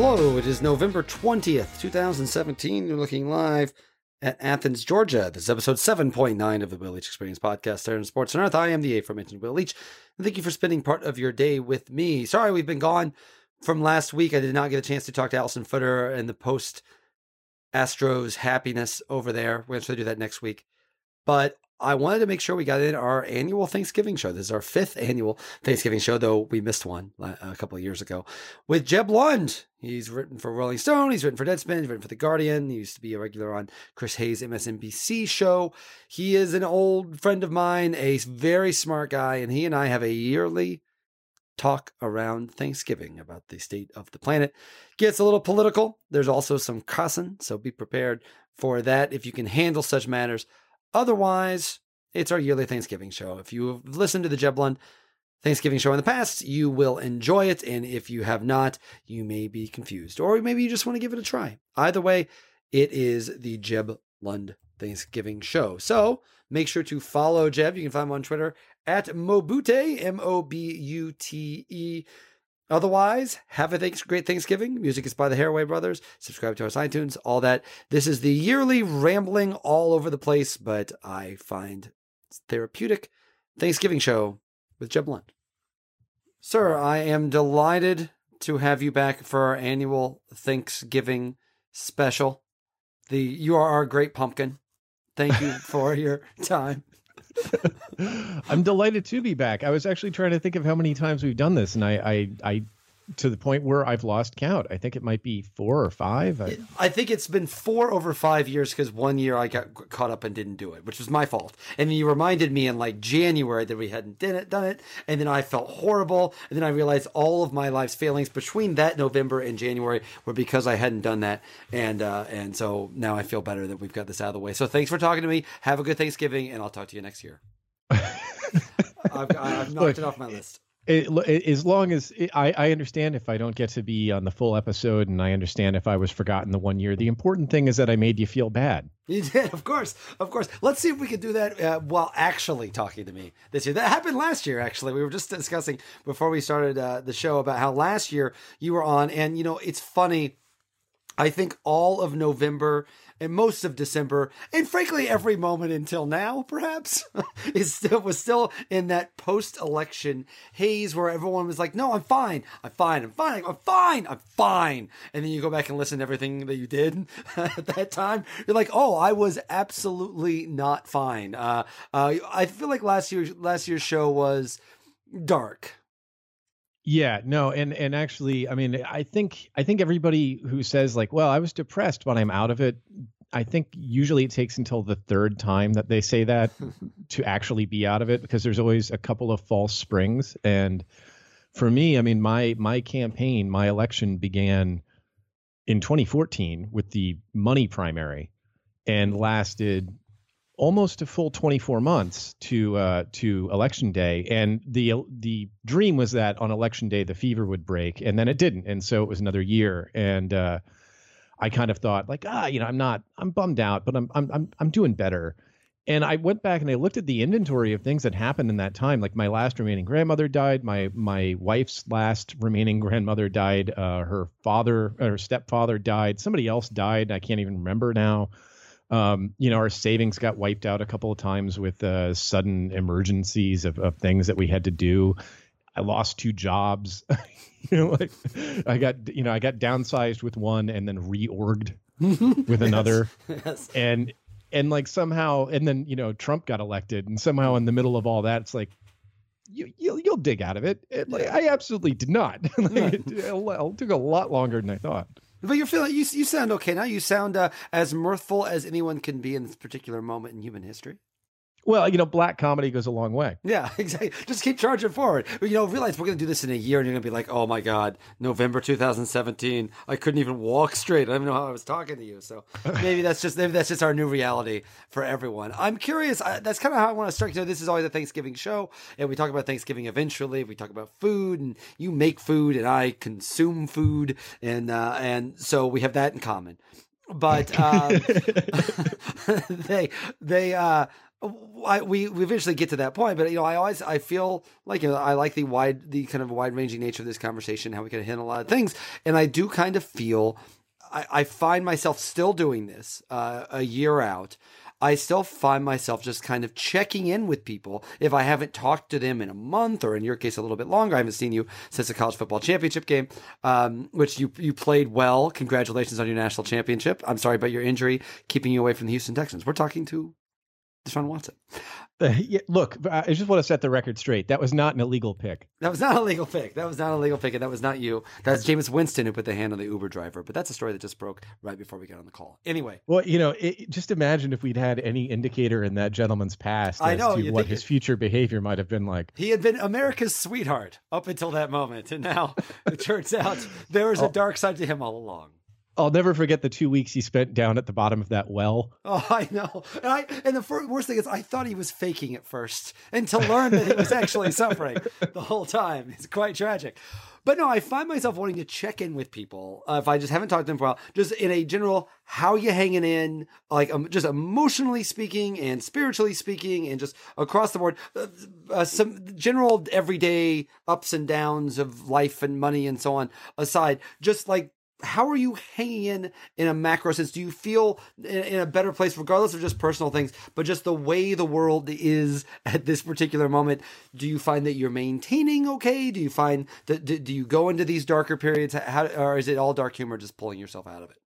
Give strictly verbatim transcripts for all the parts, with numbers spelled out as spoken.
Hello, it is November twentieth, twenty seventeen. You're looking live at Athens, Georgia. This is episode seven point nine of the Will Leitch Experience podcast, there in Sports on Earth. I am the aforementioned Will Leitch, and thank you for spending part of your day with me. Sorry, we've been gone from last week. I did not get a chance to talk to Allison Footer and the post Astros happiness over there. We're going to try to do that next week. But I wanted to make sure we got in our annual Thanksgiving show. This is our fifth annual Thanksgiving show, though we missed one a couple of years ago, with Jeb Lund. He's written for Rolling Stone. He's written for Deadspin. He's written for The Guardian. He used to be a regular on Chris Hayes' M S N B C show. He is an old friend of mine, a very smart guy, and he and I have a yearly talk around Thanksgiving about the state of the planet. Gets a little political. There's also some cussing, so be prepared for that if you can handle such matters. Otherwise, it's our yearly Thanksgiving show. If you've listened to the Jeb Lund Thanksgiving show in the past, you will enjoy it. And if you have not, you may be confused. Or maybe you just want to give it a try. Either way, it is the Jeb Lund Thanksgiving show. So make sure to follow Jeb. You can find him on Twitter at Mobute, M O B U T E. Otherwise, have a thanks, great Thanksgiving. Music is by the Haraway Brothers. Subscribe to us on iTunes, all that. This is the yearly rambling all over the place, but I find therapeutic Thanksgiving show with Jeb Lund. Sir, I am delighted to have you back for our annual Thanksgiving special. The You Are Our Great Pumpkin. Thank you for your time. I'm delighted to be back. I was actually trying to think of how many times we've done this, and I, I, I to the point where I've lost count. I think it might be four or five. I, I think it's been four over five years because one year I got caught up and didn't do it, which was my fault. And then you reminded me in like January that we hadn't done it, done it, and then I felt horrible. And then I realized all of my life's failings between that November and January were because I hadn't done that. And uh, and so now I feel better that we've got this out of the way. So thanks for talking to me. Have a good Thanksgiving, and I'll talk to you next year. I've, I've knocked Look, it off my list. It, it, as long as it, I, I understand if I don't get to be on the full episode, and I understand if I was forgotten the one year. The important thing is that I made you feel bad. You did, of course, of course. Let's see if we can do that uh, while actually talking to me this year. That happened last year, actually. We were just discussing before we started uh, the show about how last year you were on, and you know, it's funny. I think all of November and most of December, and frankly every moment until now, perhaps, is still was still in that post-election haze where everyone was like, "No, I'm fine, I'm fine, I'm fine, I'm fine, I'm fine." And then you go back and listen to everything that you did at that time. You're like, "Oh, I was absolutely not fine." Uh, uh, I feel like last year last year's show was dark. Yeah, no, and and actually, I mean, I think I think everybody who says like, well, I was depressed, but I'm out of it. I think usually it takes until the third time that they say that to actually be out of it, because there's always a couple of false springs. And for me, I mean, my my campaign, my election began in twenty fourteen with the money primary and lasted almost a full twenty-four months to uh, to election day. And the the dream was that on election day, the fever would break, and then it didn't. And so it was another year. And uh, I kind of thought like, ah, you know, I'm not, I'm bummed out, but I'm, I'm, I'm, I'm doing better. And I went back and I looked at the inventory of things that happened in that time. Like my last remaining grandmother died. My, my wife's last remaining grandmother died. Uh, her father, or her stepfather died. Somebody else died. I can't even remember now. Um, you know, our savings got wiped out a couple of times with uh, sudden emergencies of, of things that we had to do. I lost two jobs. you know, like I got, you know, I got downsized with one and then reorged with another. Yes. Yes. And and like somehow, and then you know, Trump got elected, and somehow in the middle of all that, it's like you you'll, you'll dig out of it. it like, I absolutely did not. like, it, it took a lot longer than I thought. But you're feeling you. You sound okay now. You sound uh, as mirthful as anyone can be in this particular moment in human history. Well, you know, black comedy goes a long way. Yeah, exactly. Just keep charging forward. You know, realize we're going to do this in a year, and you're going to be like, "Oh my God, November two thousand seventeen. I couldn't even walk straight. I don't even know how I was talking to you." So maybe that's just maybe that's just our new reality for everyone. I'm curious. I, that's kind of how I want to start. You know, this is always a Thanksgiving show, and we talk about Thanksgiving eventually. We talk about food, and you make food, and I consume food, and uh, and so we have that in common. But uh, they they. Uh, I, we we eventually get to that point, but you know, I always I feel like you know I like the wide the kind of wide ranging nature of this conversation, how we can hit on a lot of things, and I do kind of feel I, I find myself still doing this uh, a year out. I still find myself just kind of checking in with people if I haven't talked to them in a month, or in your case a little bit longer. I haven't seen you since the college football championship game, um, which you you played well. Congratulations on your national championship. I'm sorry about your injury keeping you away from the Houston Texans. We're talking to Deshaun Watson. Uh, yeah, look, I just want to set the record straight. That was not an illegal pick. That was not a legal pick. That was not a legal pick, and that was not you. That's Jameis Winston who put the hand on the Uber driver. But that's a story that just broke right before we got on the call. Anyway. Well, you know, it, just imagine if we'd had any indicator in that gentleman's past I as know, to what his future behavior might have been like. He had been America's sweetheart up until that moment, and now it turns out there was a dark side to him all along. I'll never forget the two weeks he spent down at the bottom of that well. Oh, I know. And, I, and the first, worst thing is I thought he was faking it first, and to learn that he was actually suffering the whole time is quite tragic. But no, I find myself wanting to check in with people uh, if I just haven't talked to them for a while, just in a general, how you hanging in, like um, just emotionally speaking and spiritually speaking, and just across the board, uh, uh, some general everyday ups and downs of life and money and so on aside, just like, how are you hanging in in a macro sense? Do you feel in, in a better place, regardless of just personal things, but just the way the world is at this particular moment? Do you find that you're maintaining okay? Do you find that, do, do you go into these darker periods? How, or is it all dark humor, just pulling yourself out of it?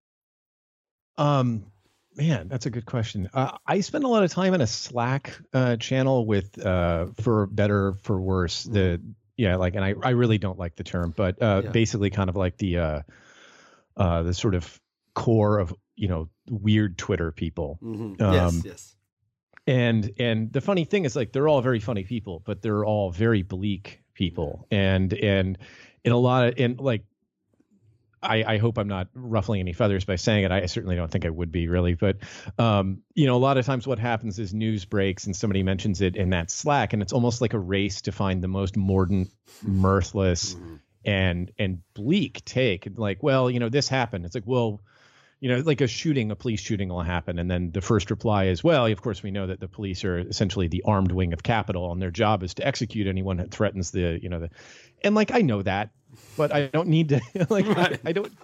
Um, man, that's a good question. Uh, I spend a lot of time in a Slack uh, channel with, uh, for better, for worse, mm-hmm. the, yeah, like, and I, I really don't like the term, but uh, yeah. basically kind of like the, uh, Uh, the sort of core of, you know, weird Twitter people. Mm-hmm. Um, yes, yes. And and the funny thing is, like, they're all very funny people, but they're all very bleak people. And and in a lot of, and like, I, I hope I'm not ruffling any feathers by saying it. I certainly don't think I would be, really. But, um, you know, a lot of times what happens is news breaks and somebody mentions it in that Slack, and it's almost like a race to find the most mordant, mirthless, mm-hmm. and and bleak take. Like, well, you know, this happened. It's like, well, you know, like a shooting, a police shooting will happen. And then the first reply is, well, of course, we know that the police are essentially the armed wing of Capitol, and their job is to execute anyone that threatens the, you know, the, and like, I know that, but I don't need to, like, right. I, I don't,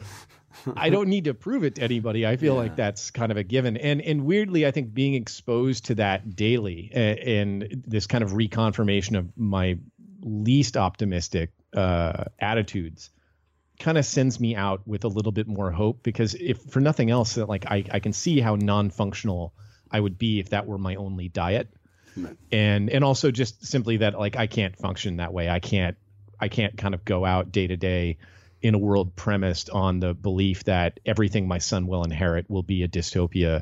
I don't need to prove it to anybody. I feel yeah. like that's kind of a given. And and weirdly, I think being exposed to that daily and, and this kind of reconfirmation of my least optimistic uh, attitudes kind of sends me out with a little bit more hope, because if for nothing else, that like I, I can see how non-functional I would be if that were my only diet. Right. And and also just simply that, like, I can't function that way. I can't I can't kind of go out day to day in a world premised on the belief that everything my son will inherit will be a dystopia.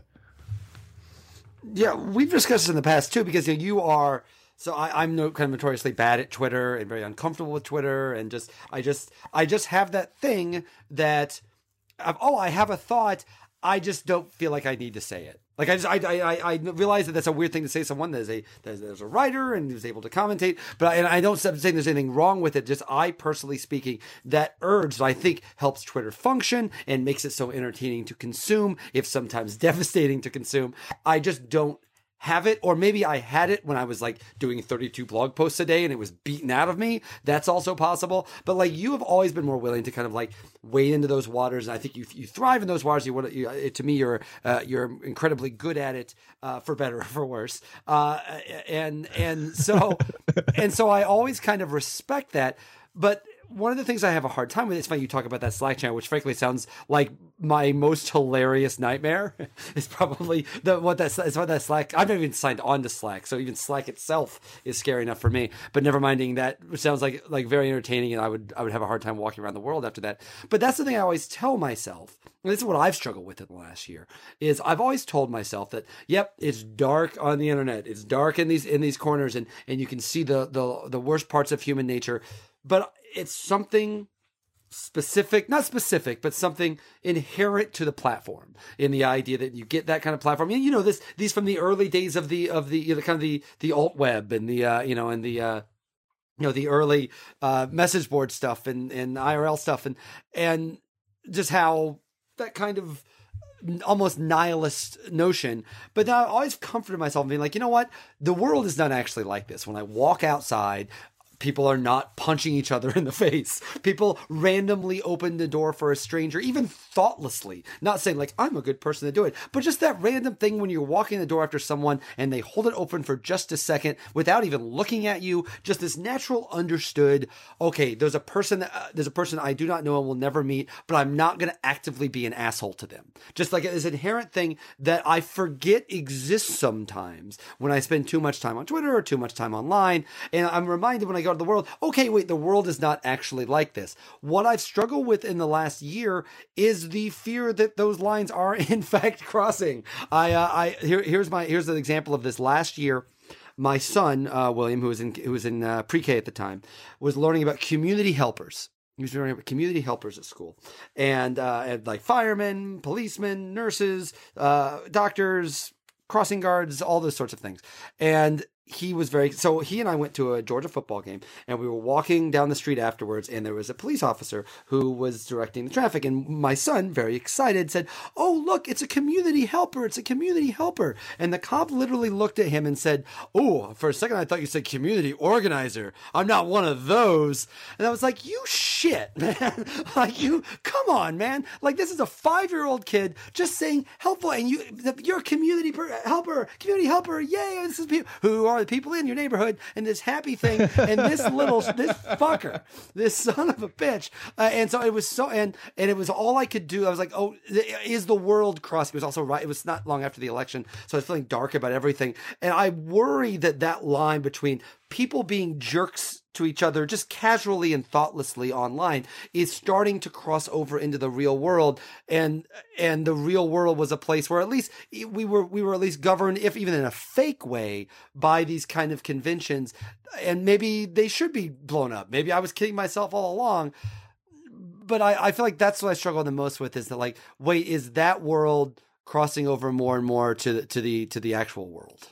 Yeah, we've discussed this in the past too, because you, know, you are So I, I'm no, kind of notoriously bad at Twitter and very uncomfortable with Twitter, and just I just I just have that thing that I've, oh I have a thought, I just don't feel like I need to say it. Like I just I I I realize that that's a weird thing to say to someone that is a that is a writer and is able to commentate, but I, and I don't say there's anything wrong with it. Just I personally speaking, that urge that I think helps Twitter function and makes it so entertaining to consume, if sometimes devastating to consume. I just don't have it, or maybe I had it when I was like doing thirty-two blog posts a day and it was beaten out of me. That's also possible. But like, you have always been more willing to kind of like wade into those waters, and I think you you thrive in those waters. You, you to me, you're uh, you're incredibly good at it, uh, for better or for worse. Uh, and and so and so I always kind of respect that, but. One of the things I have a hard time with, it's funny you talk about that Slack channel, which frankly sounds like my most hilarious nightmare. Is probably the what that is what that Slack. I've never even signed on to Slack, so even Slack itself is scary enough for me. But never minding that, which sounds like like very entertaining, and I would I would have a hard time walking around the world after that. But that's the thing I always tell myself. And this is what I've struggled with in the last year. Is I've always told myself that, yep, it's dark on the internet. It's dark in these in these corners, and and you can see the the the worst parts of human nature. But it's something specific, not specific, but something inherent to the platform, in the idea that you get that kind of platform. And, you know, this, these from the early days of the, of the, you know, kind of the, the alt web and the, uh, you know, and the, uh, you know, the early, uh, message board stuff and, and I R L stuff, and, and just how that kind of almost nihilist notion. But then I always comforted myself in being like, you know what? The world is not actually like this. When I walk outside, people are not punching each other in the face. People randomly open the door for a stranger, even thoughtlessly. Not saying like, I'm a good person to do it, but just that random thing when you're walking the door after someone and they hold it open for just a second without even looking at you. Just this natural understood, okay, there's a person, that, uh, there's a person I do not know and will never meet, but I'm not going to actively be an asshole to them. Just like this inherent thing that I forget exists sometimes when I spend too much time on Twitter or too much time online. And I'm reminded when I go to the world, okay, wait, the world is not actually like this. What I've struggled with in the last year is the fear that those lines are in fact crossing. I, uh, I here, here's my here's an example of this. Last year, my son uh, William, who was in who was in uh, pre-K at the time, was learning about community helpers. He was learning about community helpers at school, and, uh, and like firemen, policemen, nurses, uh, doctors, crossing guards, all those sorts of things, and. He was very, so he and I went to a Georgia football game and we were walking down the street afterwards and there was a police officer who was directing the traffic. And my son, very excited, said, "Oh, look, it's a community helper. It's a community helper." And the cop literally looked at him and said, "Oh, for a second, I thought you said community organizer. I'm not one of those." And I was like, you shit, man. Like you, come on, man. Like this is a five-year-old kid just saying helpful and you, you're a community helper, community helper. Yay. This is people who are the people in your neighborhood and this happy thing and this little this fucker, this son of a bitch. Uh, and so it was so and and it was all I could do. I was like, oh, is the world crossing? It was also right. It was not long after the election, so I was feeling dark about everything. And I worry that that line between people being jerks to each other just casually and thoughtlessly online is starting to cross over into the real world. And, and the real world was a place where at least we were, we were at least governed, if even in a fake way, by these kind of conventions. And maybe they should be blown up. Maybe I was kidding myself all along. But I, I feel like that's what I struggle the most with is that like, wait, is that world crossing over more and more to the, to the, to the actual world?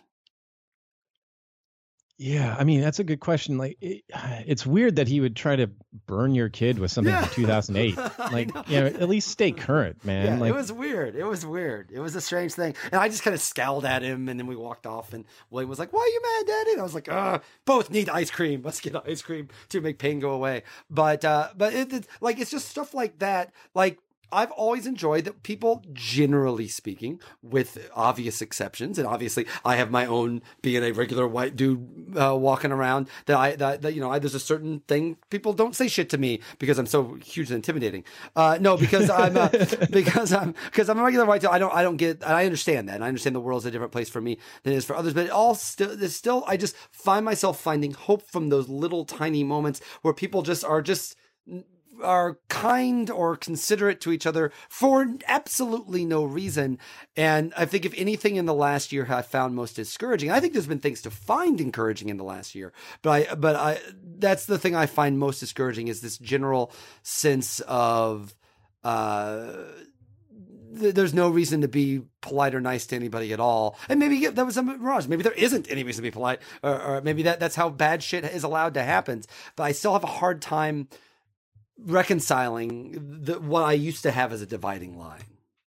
Yeah, I mean, that's a good question. Like, it, it's weird that he would try to burn your kid with something yeah. from two thousand eight. Like, you know, at least stay current, man. Yeah, like, it was weird. It was weird. It was a strange thing. And I just kind of scowled at him, and then we walked off, and William was like, "Why are you mad, Daddy?" And I was like, "Uh, both need ice cream. Let's get ice cream to make pain go away." But, uh, but it, it, like, it's just stuff like that. Like, I've always enjoyed that people, generally speaking, with obvious exceptions, and obviously I have my own being a regular white dude uh, walking around. That I that, that you know I, there's a certain thing people don't say shit to me because I'm so huge and intimidating. Uh, no, because I'm uh, because I'm because I'm a regular white dude. I don't I don't get I understand that. And I understand the world's a different place for me than it is for others. But it all still it's still I just find myself finding hope from those little tiny moments where people just are just. are kind or considerate to each other for absolutely no reason. And I think if anything in the last year I found most discouraging, I think there's been things to find encouraging in the last year, but I, but I, that's the thing I find most discouraging is this general sense of, uh, th- there's no reason to be polite or nice to anybody at all. And maybe that was a mirage. Maybe there isn't any reason to be polite, or, or maybe that that's how bad shit is allowed to happen. But I still have a hard time reconciling the, what I used to have as a dividing line.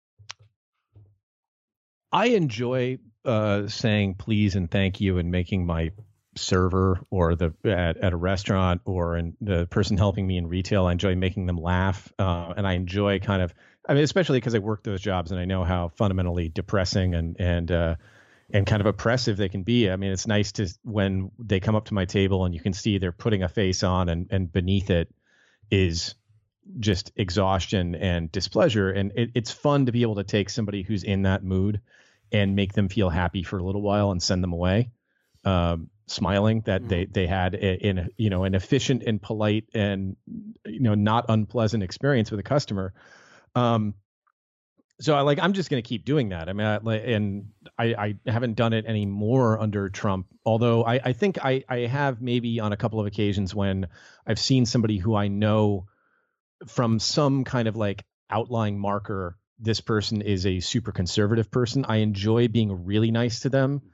I enjoy uh, saying please and thank you and making my server or the at, at a restaurant or in the person helping me in retail. I enjoy making them laugh. Uh, and I enjoy kind of, I mean, especially because I work those jobs and I know how fundamentally depressing and, and, uh, and kind of oppressive they can be. I mean, it's nice to, when they come up to my table and you can see they're putting a face on and, and beneath it is just exhaustion and displeasure. And it, it's fun to be able to take somebody who's in that mood and make them feel happy for a little while and send them away, um, smiling that mm-hmm. they, they had a, in, a, you know, an efficient and polite and, you know, not unpleasant experience with a customer. Um, so I like, I'm just going to keep doing that. I mean, I, and I, I haven't done it anymore under Trump, although I, I think I, I have maybe on a couple of occasions when I've seen somebody who I know from some kind of like outlying marker, this person is a super conservative person. I enjoy being really nice to them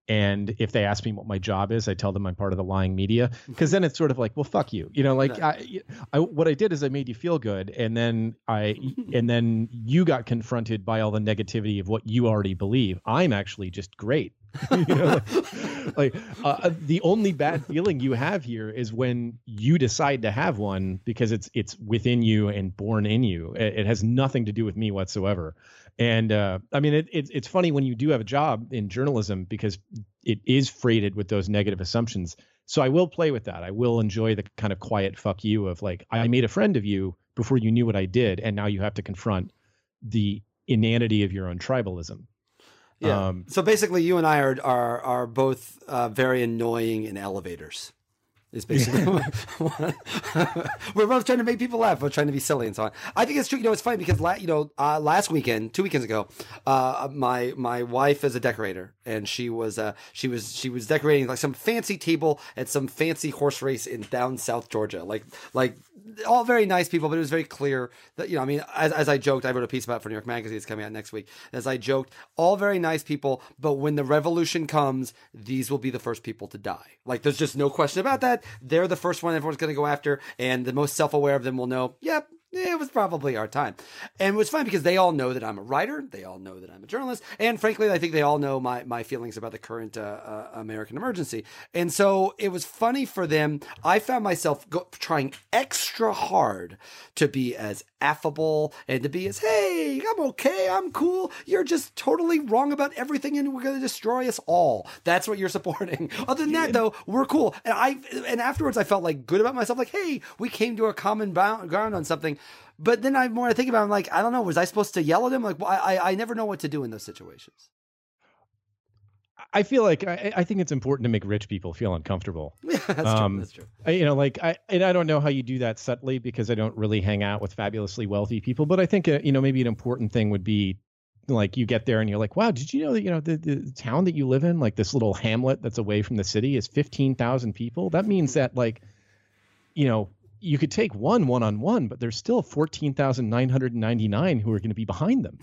And if they ask me what my job is, I tell them I'm part of the lying media, because then it's sort of like, well, fuck you, you know, like No. I, I, what I did is I made you feel good, and then I, and then you got confronted by all the negativity of what you already believe. I'm actually just great. You know, like, like uh, the only bad feeling you have here is when you decide to have one, because it's it's within you and born in you. It, it has nothing to do with me whatsoever. And uh, I mean, it, it, it's funny when you do have a job in journalism, because it is freighted with those negative assumptions. So I will play with that. I will enjoy the kind of quiet fuck you of like, I made a friend of you before you knew what I did, and now you have to confront the inanity of your own tribalism. Yeah. Um, so basically, you and I are are are both uh, very annoying in elevators. Is basically what, we're both trying to make people laugh. We're trying to be silly and so on. I think it's true. You know, it's funny because la- you know, uh, last weekend, two weekends ago, uh, my my wife is a decorator, and she was uh, she was she was decorating like some fancy table at some fancy horse race in down South Georgia. Like like all very nice people, but it was very clear that, you know, I mean, as as I joked, I wrote a piece about it for New York Magazine. It's coming out next week. As I joked, all very nice people, but when the revolution comes, these will be the first people to die. Like, there's just no question about that. They're the first one everyone's going to go after, and the most self-aware of them will know, yep, it was probably our time. And it was fun because they all know that I'm a writer. They all know that I'm a journalist. And frankly, I think they all know my, my feelings about the current uh, uh, American emergency. And so it was funny for them. I found myself go, trying extra hard to be as affable and to be as, hey, I'm okay, I'm cool. You're just totally wrong about everything, and we're going to destroy us all. That's what you're supporting. Other than that, though, we're cool. And I and afterwards, I felt like good about myself. Like, hey, we came to a common bound, ground on something. But then I more I think about it, I'm like, I don't know, was I supposed to yell at him? Like, well, I I never know what to do in those situations. I feel like I, I think it's important to make rich people feel uncomfortable. Yeah, that's um, true. That's true. I, you know, like I and I don't know how you do that subtly, because I don't really hang out with fabulously wealthy people. But I think uh, you know, maybe an important thing would be like, you get there and you're like, wow, did you know that, you know, the, the town that you live in, like this little hamlet that's away from the city, is fifteen thousand people. That means that, like, you know, you could take one one on one, but there's still fourteen thousand nine hundred ninety-nine who are going to be behind them.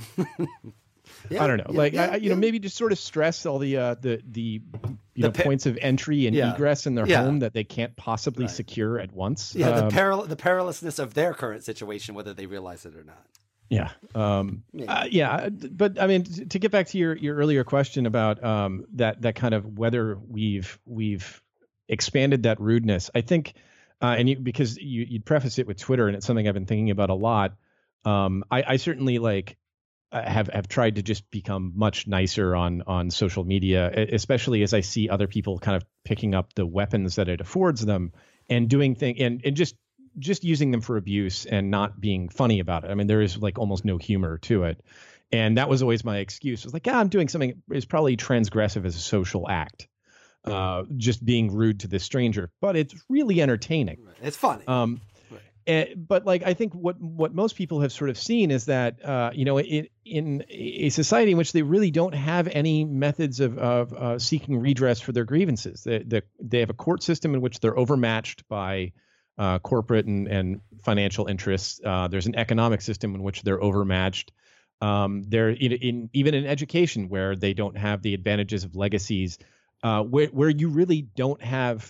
Yeah, I don't know, yeah, like, yeah, I, you yeah. know, maybe just sort of stress all the, uh, the, the, you the know, pa- points of entry and yeah. egress in their yeah. home that they can't possibly right. secure at once. Yeah. Um, the peril, the perilousness of their current situation, whether they realize it or not. Yeah. Um, uh, yeah. But I mean, to get back to your, your earlier question about, um, that, that kind of whether we've, we've expanded that rudeness, I think, uh, and you, because you, you'd preface it with Twitter, and it's something I've been thinking about a lot. Um, I, I certainly like, have have tried to just become much nicer on on social media, especially as I see other people kind of picking up the weapons that it affords them and doing things and, and just just using them for abuse and not being funny about it. I mean, there is like almost no humor to it. And that was always my excuse. It was like, yeah, I'm doing something is probably transgressive as a social act, uh, just being rude to this stranger, but it's really entertaining. It's funny. Um, Uh, but like, I think what what most people have sort of seen is that, uh, you know, it, in a society in which they really don't have any methods of, of uh, seeking redress for their grievances. They, they, they have a court system in which they're overmatched by uh, corporate and, and financial interests. Uh, there's an economic system in which they're overmatched. Um, they're in, in even in education, where they don't have the advantages of legacies, uh, where, where you really don't have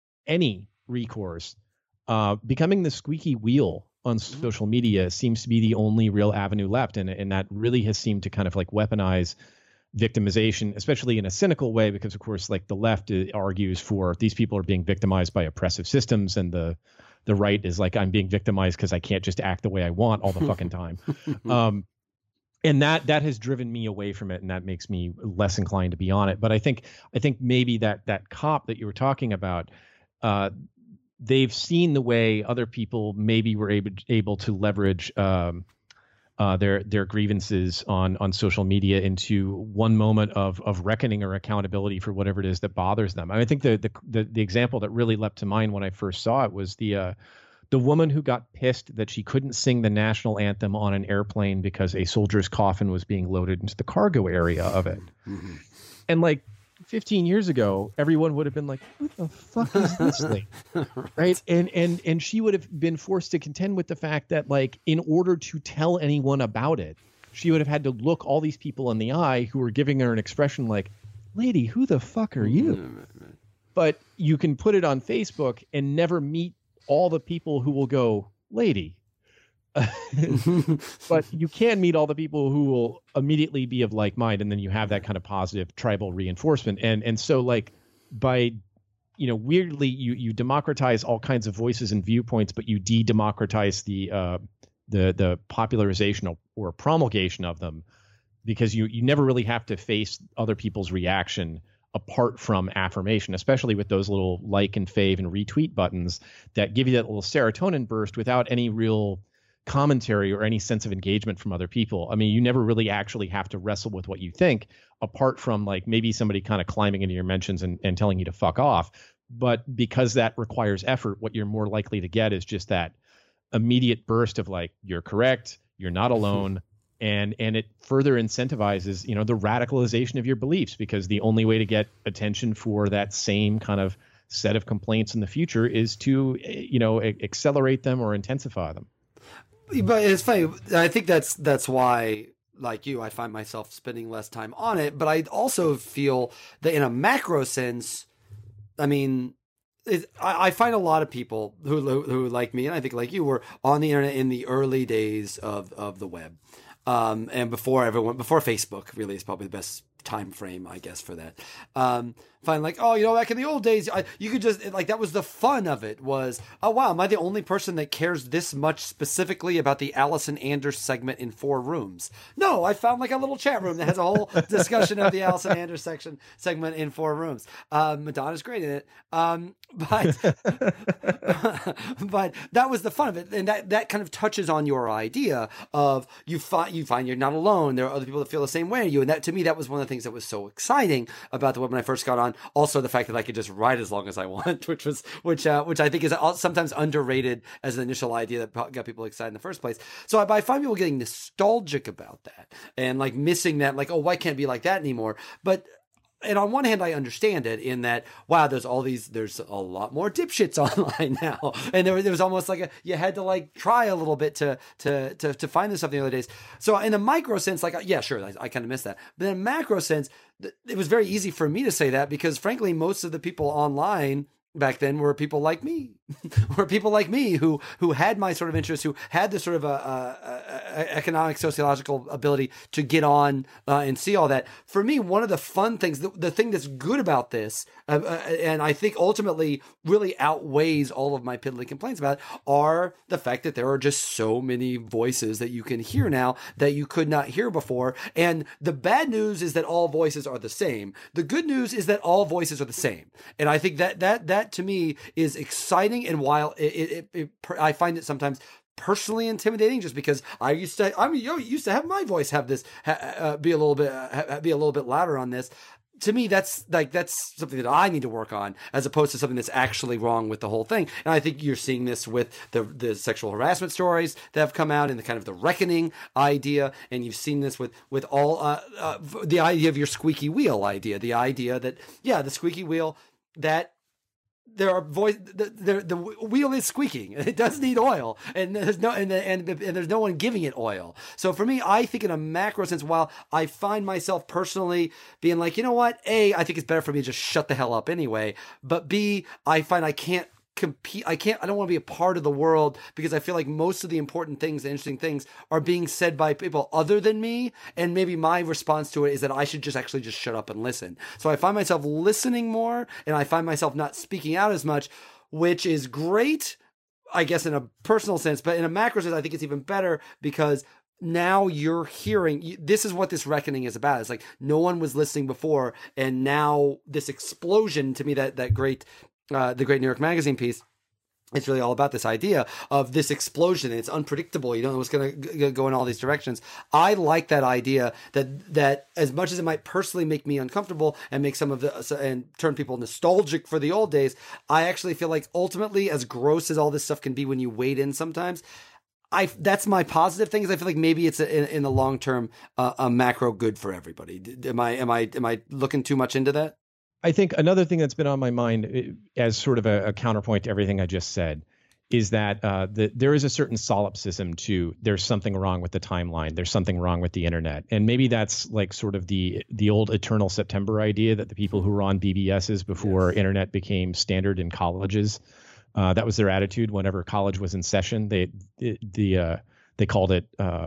any recourse. Uh, becoming the squeaky wheel on social media seems to be the only real avenue left. And, and that really has seemed to kind of like weaponize victimization, especially in a cynical way, because of course, like the left argues for these people are being victimized by oppressive systems. And the, the right is like, I'm being victimized because I can't just act the way I want all the fucking time. Um, and that, that has driven me away from it. And that makes me less inclined to be on it. But I think, I think maybe that, that cop that you were talking about, uh, they've seen the way other people maybe were able able to leverage um, uh, their their grievances on on social media into one moment of of reckoning or accountability for whatever it is that bothers them. I, mean, I think the, the the the example that really leapt to mind when I first saw it was the uh, the woman who got pissed that she couldn't sing the national anthem on an airplane because a soldier's coffin was being loaded into the cargo area of it. Mm-hmm. And like, fifteen years ago, everyone would have been like, "Who the fuck is this thing?" Right? And and and she would have been forced to contend with the fact that, like, in order to tell anyone about it, she would have had to look all these people in the eye who were giving her an expression like, lady, who the fuck are you? Mm-hmm. But you can put it on Facebook and never meet all the people who will go, lady. But you can meet all the people who will immediately be of like mind, and then you have that kind of positive tribal reinforcement. And and so like by, you know, weirdly you you democratize all kinds of voices and viewpoints, but you de-democratize the uh, the the popularization or, or promulgation of them, because you you never really have to face other people's reaction apart from affirmation, especially with those little like and fave and retweet buttons that give you that little serotonin burst without any real commentary or any sense of engagement from other people. I mean, you never really actually have to wrestle with what you think, apart from like maybe somebody kind of climbing into your mentions and, and telling you to fuck off. But because that requires effort, what you're more likely to get is just that immediate burst of like, you're correct, you're not alone. And and it further incentivizes, you know, the radicalization of your beliefs, because the only way to get attention for that same kind of set of complaints in the future is to, you know, a- accelerate them or intensify them. But it's funny. I think that's that's why, like you, I find myself spending less time on it. But I also feel that in a macro sense, I mean, it, I, I find a lot of people who, who who like me, and I think like you, were on the internet in the early days of of the web. Um, and before everyone, before Facebook really is probably the best time frame, I guess, for that. Um, find like, oh, you know, back in the old days, I, you could just like, that was the fun of it was, oh, wow, am I the only person that cares this much specifically about the Allison Anders segment in Four Rooms? No, I found like a little chat room that has a whole discussion of the Allison Anders section segment in Four Rooms. Um, Madonna's great in it. Um, but, but that was the fun of it. And that, that kind of touches on your idea of you find, you find you're not alone. There are other people that feel the same way as you. And that, to me, that was one of the things that was so exciting about the web when I first got on. Also, the fact that I could just write as long as I want, which was, which, uh, which I think is sometimes underrated as an initial idea that got people excited in the first place. So I, I find people getting nostalgic about that and like missing that, like, oh, why can't it be like that anymore? But, and on one hand, I understand it in that, wow, there's all these, there's a lot more dipshits online now. And there, there was almost like a, you had to like try a little bit to, to, to, to find this stuff the other days. So in a micro sense, like, yeah, sure, I, I kind of missed that. But in a macro sense, it was very easy for me to say that because frankly, most of the people online back then were people like me, were people like me who, who had my sort of interest, who had this sort of a, a, a economic, sociological ability to get on uh, and see all that. For me, one of the fun things, the, the thing that's good about this, uh, uh, and I think ultimately really outweighs all of my piddly complaints about it, are the fact that there are just so many voices that you can hear now that you could not hear before. And the bad news is that all voices are the same. The good news is that all voices are the same. And I think that, that, that, to me is exciting, and while it, it, it, it I find it sometimes personally intimidating, just because I used to, I mean, you know, used to have my voice have this ha, uh, be a little bit uh, be a little bit louder on this. To me, that's like that's something that I need to work on, as opposed to something that's actually wrong with the whole thing. And I think you're seeing this with the the sexual harassment stories that have come out, and the kind of the reckoning idea. And you've seen this with with all uh, uh, the idea of your squeaky wheel idea, the idea that yeah, the squeaky wheel that. There are voice. The, the the wheel is squeaking. It does need oil, and there's no and, and and there's no one giving it oil. So for me, I think in a macro sense, while I find myself personally being like, you know what, A, I think it's better for me to just shut the hell up anyway. But B, I find I can't compete. I can't. I don't want to be a part of the world because I feel like most of the important things, the interesting things, are being said by people other than me. And maybe my response to it is that I should just actually just shut up and listen. So I find myself listening more, and I find myself not speaking out as much, which is great, I guess, in a personal sense. But in a macro sense, I think it's even better because now you're hearing, this is what this reckoning is about. It's like no one was listening before, and now this explosion, to me, that that great. Uh, the great New York Magazine piece, it's really all about this idea of this explosion, and it's unpredictable. You don't know what's going to go in all these directions. I like that idea that that as much as it might personally make me uncomfortable and make some of the and turn people nostalgic for the old days, I actually feel like ultimately, as gross as all this stuff can be when you wade in sometimes, I that's my positive thing. Is I feel like maybe it's a, in, in the long term uh, a macro good for everybody. Am I am I am I looking too much into that? I think another thing that's been on my mind as sort of a, a counterpoint to everything I just said is that uh, the, there is a certain solipsism to there's something wrong with the timeline. There's something wrong with the internet. And maybe that's like sort of the the old eternal September idea that the people who were on B B Ss before yes. internet became standard in colleges, uh, that was their attitude whenever college was in session. They the, the uh, they called it uh,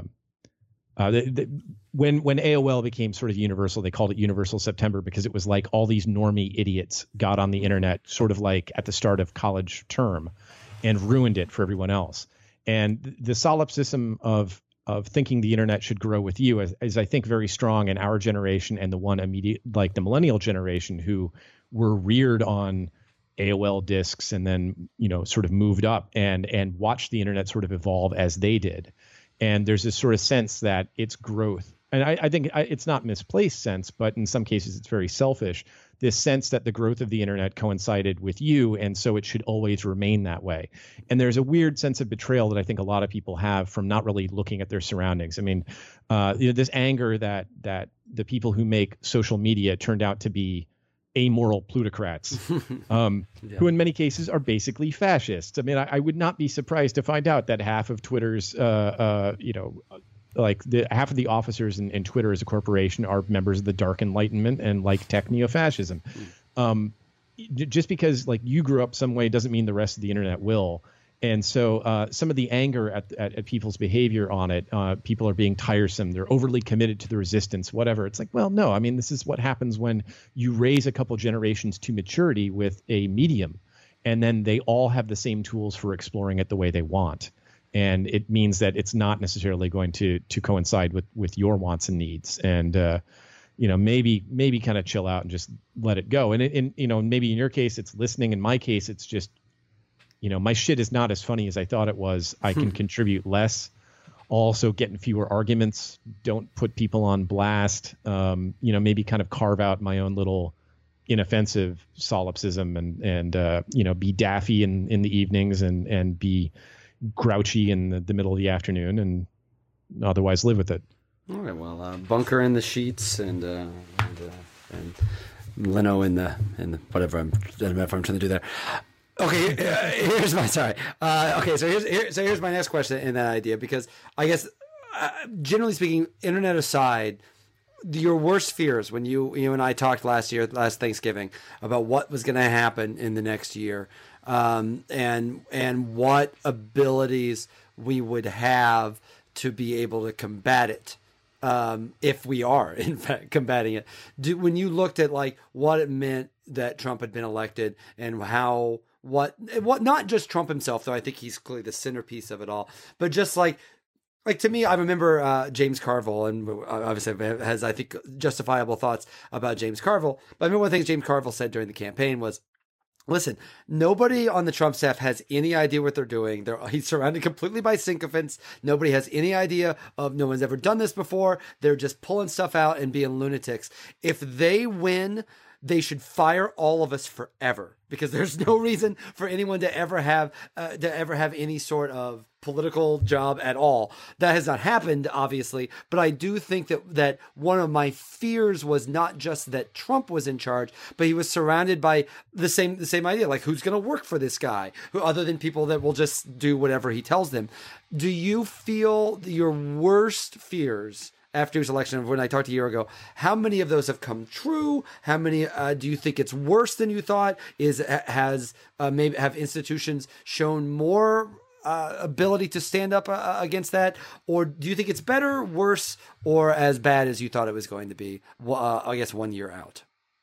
uh, the, the, when when A O L became sort of universal, they called it Universal September because it was like all these normie idiots got on the internet sort of like at the start of college term and ruined it for everyone else. And the solipsism of of thinking the internet should grow with you is, is, I think, very strong in our generation and the one immediate, like the millennial generation, who were reared on A O L discs and then, you know, sort of moved up and and watched the internet sort of evolve as they did. And there's this sort of sense that its growth, and I, I think it's not misplaced sense, but in some cases it's very selfish, this sense that the growth of the internet coincided with you, and so it should always remain that way. And there's a weird sense of betrayal that I think a lot of people have from not really looking at their surroundings. I mean, uh, you know, this anger that that the people who make social media turned out to be amoral plutocrats, um, yeah. who in many cases are basically fascists. I mean, I, I would not be surprised to find out that half of Twitter's, uh, uh, you know, like the half of the officers in, in Twitter as a corporation are members of the Dark Enlightenment and like tech neo-fascism. Mm. Um, just because like you grew up some way doesn't mean the rest of the internet will. And so uh, some of the anger at, at, at people's behavior on it, uh, people are being tiresome, they're overly committed to the resistance, whatever. It's like, well, no, I mean, this is what happens when you raise a couple generations to maturity with a medium, and then they all have the same tools for exploring it the way they want. And it means that it's not necessarily going to to coincide with with your wants and needs. And, uh, you know, maybe maybe kind of chill out and just let it go. And, it, and, you know, maybe in your case, it's listening. In my case, it's just, you know, my shit is not as funny as I thought it was. I can contribute less. Also getting fewer arguments. Don't put people on blast. Um, you know, maybe kind of carve out my own little inoffensive solipsism and, and uh, you know, be daffy in, in the evenings and, and be grouchy in the, the middle of the afternoon and otherwise live with it. All right. Well, uh, bunker in the sheets and, uh, and, uh, and lino in the, in the, whatever I'm, whatever I'm trying to do there. Okay, uh, here's my sorry. Uh, okay, so here's here, so here's my next question in that idea, because I guess uh, generally speaking, internet aside, your worst fears when you you and I talked last year, last Thanksgiving, about what was going to happen in the next year, um, and and what abilities we would have to be able to combat it. Um, if we are, in fact, combating it. Do, when you looked at like what it meant that Trump had been elected and how, what, what, not just Trump himself, though I think he's clearly the centerpiece of it all, but just like, like to me, I remember uh, James Carville, and obviously has, I think, justifiable thoughts about James Carville. But I remember one of the things James Carville said during the campaign was, listen, nobody on the Trump staff has any idea what they're doing. They're, he's surrounded completely by sycophants. Nobody has any idea of, no one's ever done this before. They're just pulling stuff out and being lunatics. If they win, they should fire all of us forever, because there's no reason for anyone to ever have uh, to ever have any sort of political job at all. That has not happened, obviously, but I do think that that one of my fears was not just that Trump was in charge, but he was surrounded by the same the same idea, like who's going to work for this guy, who other than people that will just do whatever he tells them. Do you feel your worst fears after his election, when I talked a year ago, how many of those have come true? How many uh, do you think it's worse than you thought? Is has uh, maybe have institutions shown more uh, ability to stand up uh, against that, or do you think it's better, worse, or as bad as you thought it was going to be? Uh, I guess one year out.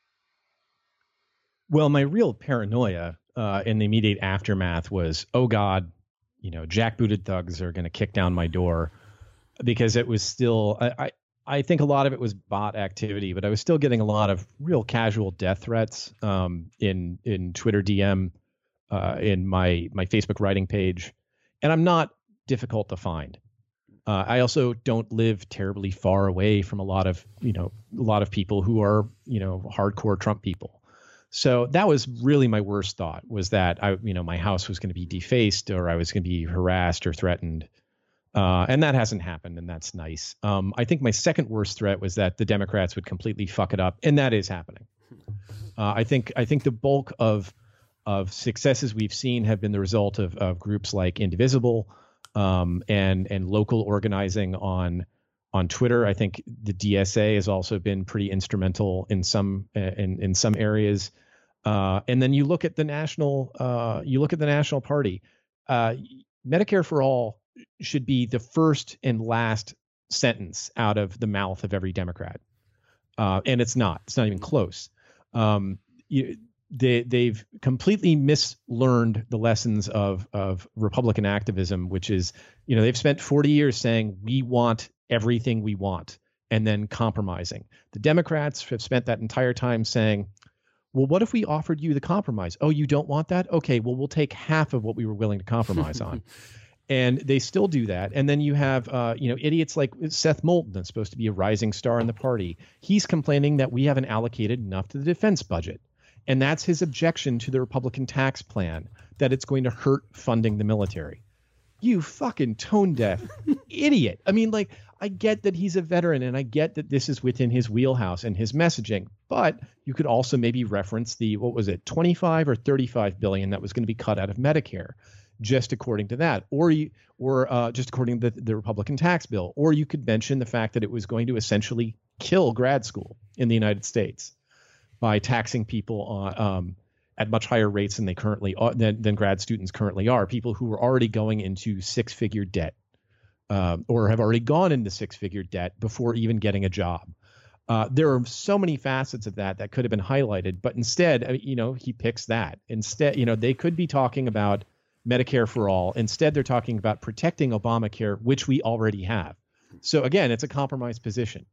Well, my real paranoia uh, in the immediate aftermath was, oh God, you know, jackbooted thugs are going to kick down my door. Because it was still, I, I, I think a lot of it was bot activity, but I was still getting a lot of real casual death threats um, in in Twitter D M, uh, in my my Facebook writing page, and I'm not difficult to find. Uh, I also don't live terribly far away from a lot of you know a lot of people who are you know hardcore Trump people. So that was really my worst thought, was that I you know my house was going to be defaced, or I was going to be harassed or threatened. Uh, and that hasn't happened, and that's nice. Um, I think my second worst threat was that the Democrats would completely fuck it up, and that is happening. Uh, I think I think the bulk of of successes we've seen have been the result of, of groups like Indivisible um, and and local organizing on on Twitter. I think the D S A has also been pretty instrumental in some in in some areas. Uh, and then you look at the national uh, you look at the National Party. Uh, Medicare for All should be the first and last sentence out of the mouth of every Democrat, uh, and it's not. It's not even close. Um, you, They, they've completely mislearned the lessons of, of Republican activism, which is, you know, they've spent forty years saying we want everything we want and then compromising. The Democrats have spent that entire time saying, well, what if we offered you the compromise? Oh, you don't want that? Okay, well, we'll take half of what we were willing to compromise on. And they still do that. And then you have, uh, you know, idiots like Seth Moulton, that's supposed to be a rising star in the party. He's complaining that we haven't allocated enough to the defense budget. And that's his objection to the Republican tax plan, that it's going to hurt funding the military. You fucking tone deaf idiot. I mean, like, I get that he's a veteran and I get that this is within his wheelhouse and his messaging, but you could also maybe reference the, what was it, twenty-five or thirty-five billion that was going to be cut out of Medicare, just according to that, or you, or uh, just according to the, the Republican tax bill, or you could mention the fact that it was going to essentially kill grad school in the United States by taxing people on, um, at much higher rates than they currently are, than, than grad students currently are, people who are already going into six-figure debt um, or have already gone into six-figure debt before even getting a job. Uh, there are so many facets of that that could have been highlighted, but instead, you know, he picks that. Instead, you know, they could be talking about Medicare for all. Instead, they're talking about protecting Obamacare, which we already have. So again, it's a compromise position.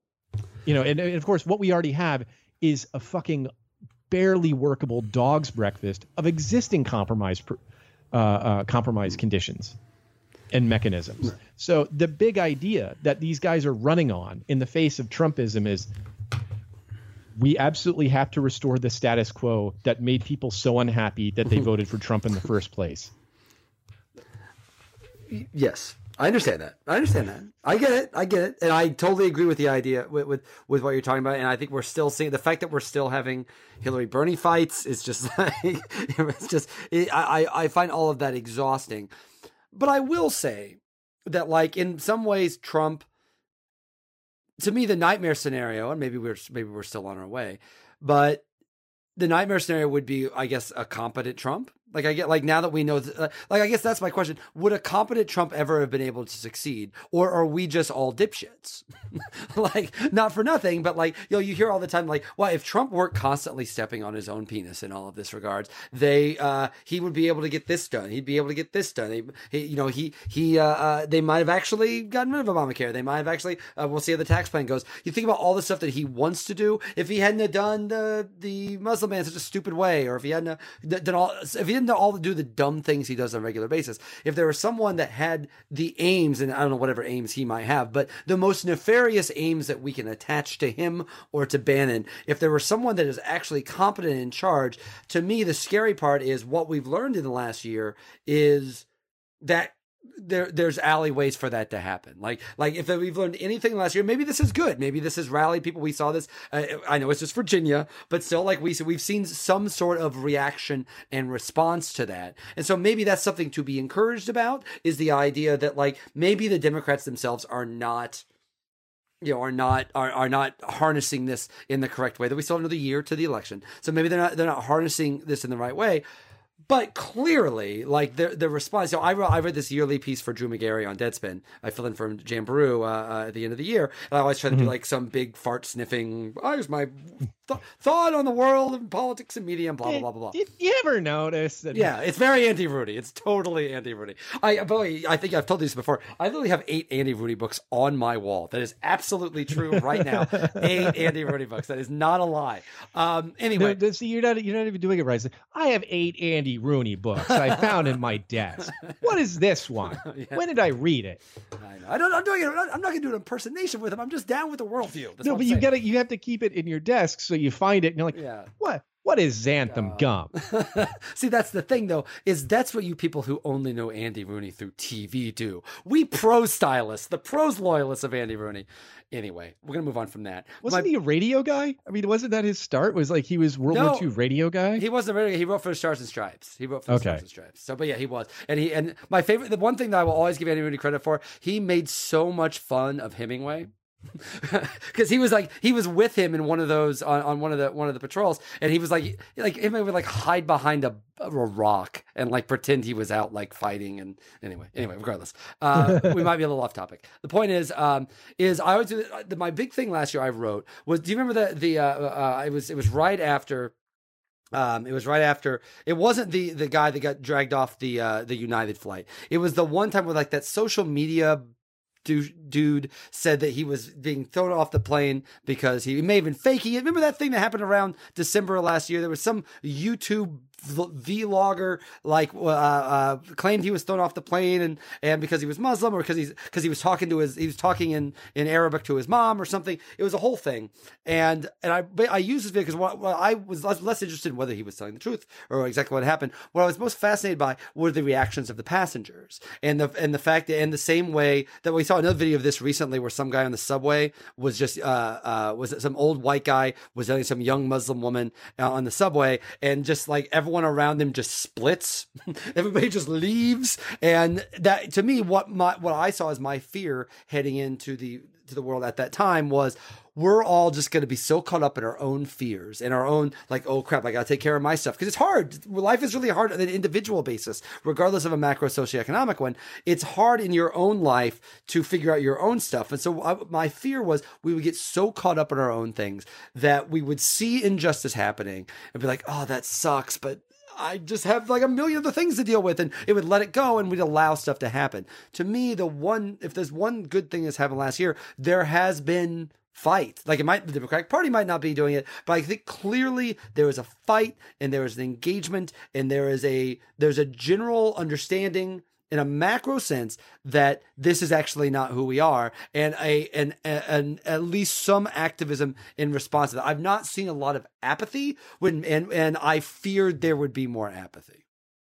You know, and, and of course, what we already have is a fucking barely workable dog's breakfast of existing compromise uh, uh, compromise conditions and mechanisms. So the big idea that these guys are running on in the face of Trumpism is we absolutely have to restore the status quo that made people so unhappy that they voted for Trump in the first place. Yes. I understand that. I understand that. I get it. I get it. And I totally agree with the idea with, with, with what you're talking about. And I think we're still seeing the fact that we're still having Hillary Bernie fights is just like, it's just, it, I, I find all of that exhausting. But I will say that, like, in some ways, Trump, to me, the nightmare scenario, and maybe we're, maybe we're still on our way, but the nightmare scenario would be, I guess, a competent Trump. Like, I get, like, now that we know, th- like, I guess that's my question. Would a competent Trump ever have been able to succeed? Or are we just all dipshits? Like, not for nothing, but, like, you know, you hear all the time, like, well, if Trump weren't constantly stepping on his own penis in all of this regards, they, uh, he would be able to get this done. He'd be able to get this done. He, he you know, he, he, uh, uh, they might have actually gotten rid of Obamacare. They might have actually, uh, we'll see how the tax plan goes. You think about all the stuff that he wants to do. If he hadn't have done the, the Muslim ban in such a stupid way, or if he hadn't have done all, if he didn't all do the dumb things he does on a regular basis. If there was someone that had the aims, and I don't know whatever aims he might have, but the most nefarious aims that we can attach to him or to Bannon, if there was someone that is actually competent in charge, to me, the scary part is what we've learned in the last year is that there there's alleyways for that to happen. Like, like if we've learned anything last year, maybe this is good. Maybe this has rallied people. We saw this. Uh, I know it's just Virginia, but still, like we we've seen some sort of reaction and response to that. And so maybe that's something to be encouraged about, is the idea that, like, maybe the Democrats themselves are not, you know, are not are, are not harnessing this in the correct way. That we still have another year to the election, so maybe they're not they're not harnessing this in the right way. But clearly, like, the the response. So I wrote, I read this yearly piece for Drew McGarry on Deadspin. I fill in for Jan Baru uh, uh, at the end of the year, and I always try to mm-hmm. do like some big fart sniffing. Oh, here's my th- thought on the world and politics and media and blah blah blah blah blah. Did you ever notice that? Yeah, it's very anti-Rudy. It's totally anti-Rudy. I boy, I think I've told you this before. I literally have eight anti-Rudy books on my wall. That is absolutely true right now. Eight anti-Rudy books. That is not a lie. Um, anyway, no, see, you're not you're not even doing it right. I have eight Andy Rooney books I found in my desk. What is this one? Yeah. When did I read it? I know. I don't. I'm doing it. I'm not, I'm not going to do an impersonation with him. I'm just down with the worldview. That's no, but you got to. You have to keep it in your desk so you find it and you're like, yeah. what? What is xanthan uh, gum? See, that's the thing, though, is that's what you people who only know Andy Rooney through T V do. We pros stylists, the pros loyalists of Andy Rooney. Anyway, we're going to move on from that. Wasn't My, he a radio guy? I mean, wasn't that his start? Was like he was World no, War Two radio guy? He wasn't a radio guy. He wrote for the Stars and Stripes. He wrote for the okay. Stars and Stripes. So, but yeah, he was. And he and my favorite, the one thing that I will always give Andy Rooney credit for, he made so much fun of Hemingway. Because he was like he was with him in one of those on, on one of the one of the patrols, and he was like like him would like hide behind a, a rock and like pretend he was out like fighting. And anyway, anyway, regardless, uh, we might be a little off topic. The point is, um, is I was the, my big thing last year I wrote was, do you remember the the uh, uh, it was it was right after. Um, it was right after. It wasn't the the guy that got dragged off the uh, the United flight. It was the one time where like that social media. Dude said that he was being thrown off the plane because he may have been faking it. Remember that thing that happened around December of last year? There was some YouTube vlogger like uh, uh, claimed he was thrown off the plane and and because he was Muslim or because he's because he was talking to his he was talking in in Arabic to his mom or something. It was a whole thing, and and I I used this video because what, what I was less, less interested in whether he was telling the truth or exactly what happened. What I was most fascinated by were the reactions of the passengers and the and the fact that in the same way that we saw another video of this recently where some guy on the subway was just uh uh was some old white guy was telling some young Muslim woman uh, on the subway, and just like everyone around them just splits. Everybody just leaves. And that, to me, what my what I saw as my fear heading into the to the world at that time was, we're all just going to be so caught up in our own fears and our own, like, oh crap, I got to take care of my stuff. Because it's hard. Life is really hard on an individual basis, regardless of a macro socioeconomic one. It's hard in your own life to figure out your own stuff. And so I, my fear was we would get so caught up in our own things that we would see injustice happening and be like, oh, that sucks, but I just have like a million other things to deal with, and it would let it go and we'd allow stuff to happen. To me, the one, if there's one good thing that's happened last year, there has been fight. Like, it might, the Democratic Party might not be doing it, but I think clearly there is a fight and there is an engagement and there is a, there's a general understanding in a macro sense that this is actually not who we are, and a and and at least some activism in response to that. I've not seen a lot of apathy when and and I feared there would be more apathy.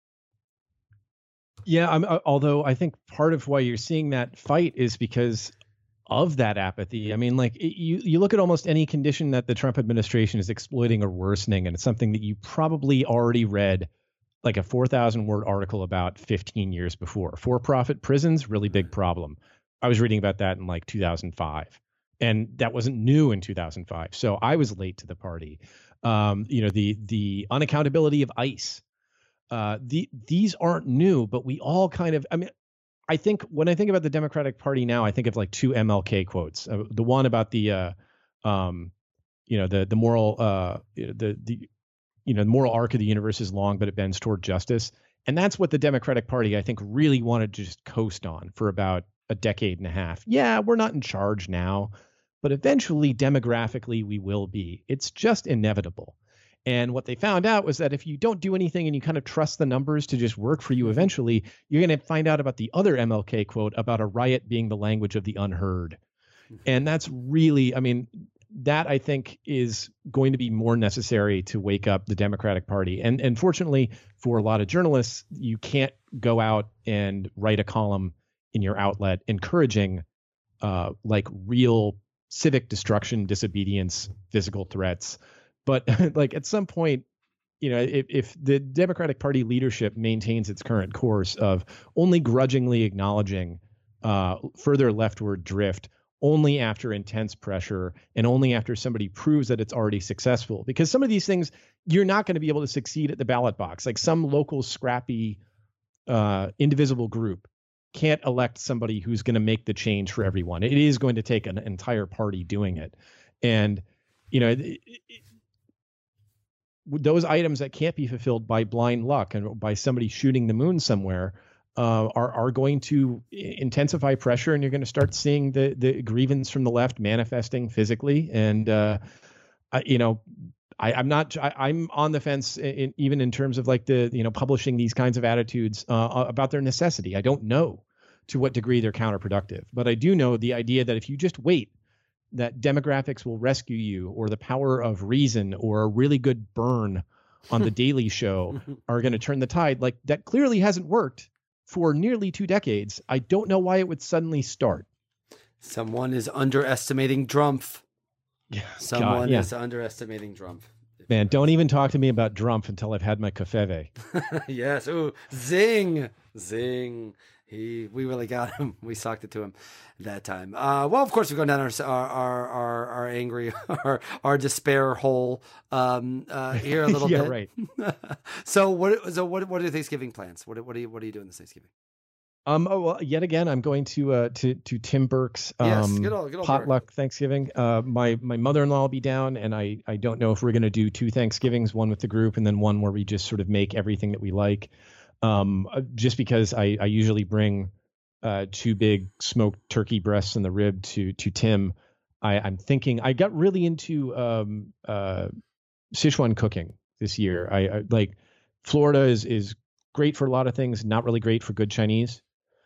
Yeah, I'm, although I think part of why you're seeing that fight is because of that apathy. I mean, like it, you you look at almost any condition that the Trump administration is exploiting or worsening, and it's something that you probably already read like a four thousand word article about fifteen years before. For-profit prisons, really big problem. I was reading about that in like two thousand five, and that wasn't new in two thousand five. So I was late to the party. Um, you know, the the unaccountability of ICE. Uh, the these aren't new, but we all kind of, I mean, I think when I think about the Democratic Party now, I think of like two M L K quotes. Uh, the one about the, uh, um, you know, the the moral, uh, the the you know, the moral arc of the universe is long, but it bends toward justice. And that's what the Democratic Party, I think, really wanted to just coast on for about a decade and a half. Yeah, we're not in charge now, but eventually, demographically, we will be. It's just inevitable. And what they found out was that if you don't do anything and you kind of trust the numbers to just work for you eventually, you're going to find out about the other M L K quote about a riot being the language of the unheard. And that's really, I mean, that I think is going to be more necessary to wake up the Democratic Party. And and fortunately for a lot of journalists, you can't go out and write a column in your outlet encouraging uh, like real civic destruction, disobedience, physical threats. But like at some point, you know, if, if the Democratic Party leadership maintains its current course of only grudgingly acknowledging uh, further leftward drift only after intense pressure and only after somebody proves that it's already successful, because some of these things you're not going to be able to succeed at the ballot box. Like some local scrappy uh, indivisible group can't elect somebody who's going to make the change for everyone. It is going to take an entire party doing it. And, you know, it, it, those items that can't be fulfilled by blind luck and by somebody shooting the moon somewhere Uh, are are going to intensify pressure, and you're going to start seeing the the grievance from the left manifesting physically. And uh, I, you know, I, I'm not. I, I'm on the fence, in, even in terms of like the you know publishing these kinds of attitudes uh, about their necessity. I don't know to what degree they're counterproductive, but I do know the idea that if you just wait that demographics will rescue you, or the power of reason, or a really good burn on the Daily Show are going to turn the tide. Like, that clearly hasn't worked for nearly two decades. I don't know why it would suddenly start. Someone is underestimating Drumpf. Yeah, Someone God, yeah. is underestimating Drumpf. Man, don't even talk to me about Drumpf until I've had my café. Yes. Ooh, zing, zing. He, we really got him. We socked it to him that time. Uh, well, of course, we've gone down our our our, our angry, our our despair hole um, uh, here a little yeah, bit. right. so what? So what? What are Thanksgiving plans? What? What are you? What are you doing this Thanksgiving? Um. Oh, well, yet again, I'm going to uh to to Tim Burke's um Yes, good old, good old potluck Burke. Thanksgiving. Uh, my my mother-in-law will be down, and I I don't know if we're going to do two Thanksgivings, one with the group, and then one where we just sort of make everything that we like. Um, uh, just because I I usually bring uh two big smoked turkey breasts and the rib to to Tim. I I'm thinking I got really into um uh Sichuan cooking this year. I, I like Florida is is great for a lot of things, not really great for good Chinese.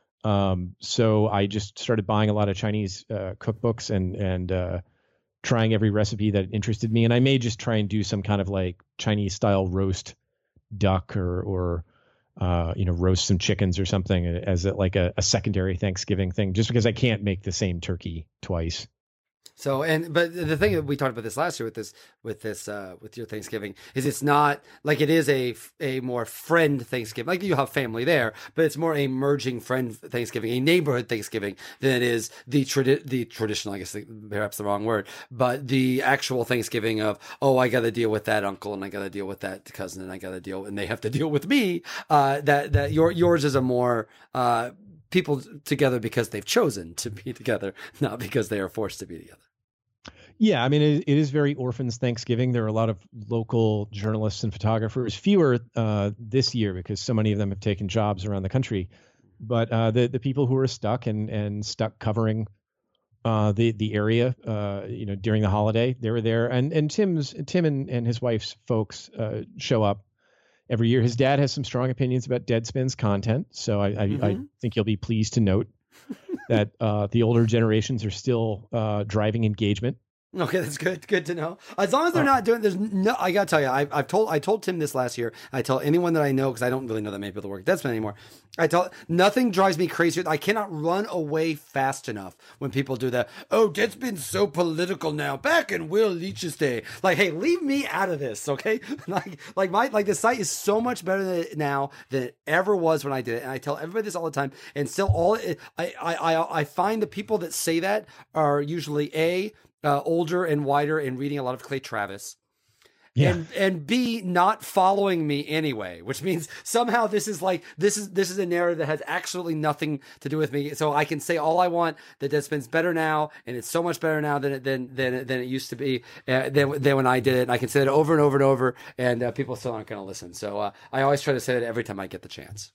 Um, so I just started buying a lot of Chinese uh, cookbooks and and uh, trying every recipe that interested me. And I may just try and do some kind of like Chinese style roast duck or or uh, you know, roast some chickens or something as a, like a, a secondary Thanksgiving thing, just because I can't make the same turkey twice. So, and, but the thing that we talked about this last year with this, with this, uh, with your Thanksgiving is it's not like it is a, a more friend Thanksgiving. Like you have family there, but it's more a merging friend Thanksgiving, a neighborhood Thanksgiving than it is the tradi- the traditional, I guess the, perhaps the wrong word, but the actual Thanksgiving of, oh, I got to deal with that uncle and I got to deal with that cousin and I got to deal, and they have to deal with me. Uh, that, that your, yours is a more, uh, people together because they've chosen to be together, not because they are forced to be together. Yeah, I mean, it, it is very Orphans Thanksgiving. There are a lot of local journalists and photographers, fewer uh, this year because so many of them have taken jobs around the country. But uh, the the people who are stuck and and stuck covering uh, the the area, uh, you know, during the holiday, they were there. And and Tim's Tim and, and his wife's folks uh, show up every year. His dad has some strong opinions about Deadspin's content, so I I, mm-hmm. I think you'll be pleased to note that uh, the older generations are still uh, driving engagement. Okay, that's good. Good to know. As long as they're not doing, there's no. I gotta tell you, I, I've told I told Tim this last year. I tell anyone that I know because I don't really know that many people that work at Deadspin anymore. I tell nothing drives me crazier. I cannot run away fast enough when people do that. Oh, Deadspin's so political now. Back in Will Leach's day, like, hey, leave me out of this, okay? like, like my like the site is so much better than it now than it ever was when I did it. And I tell everybody this all the time. And still, all I I I, I find the people that say that are usually a Uh, older and wider and reading a lot of Clay Travis. Yeah. And and B, not following me anyway, which means somehow this is like this is this is a narrative that has absolutely nothing to do with me. So I can say all I want that Deadspin's better now, and it's so much better now than it than than than it used to be uh, than than when I did it. And I can say it over and over and over, and uh, people still aren't going to listen. So uh, I always try to say it every time I get the chance.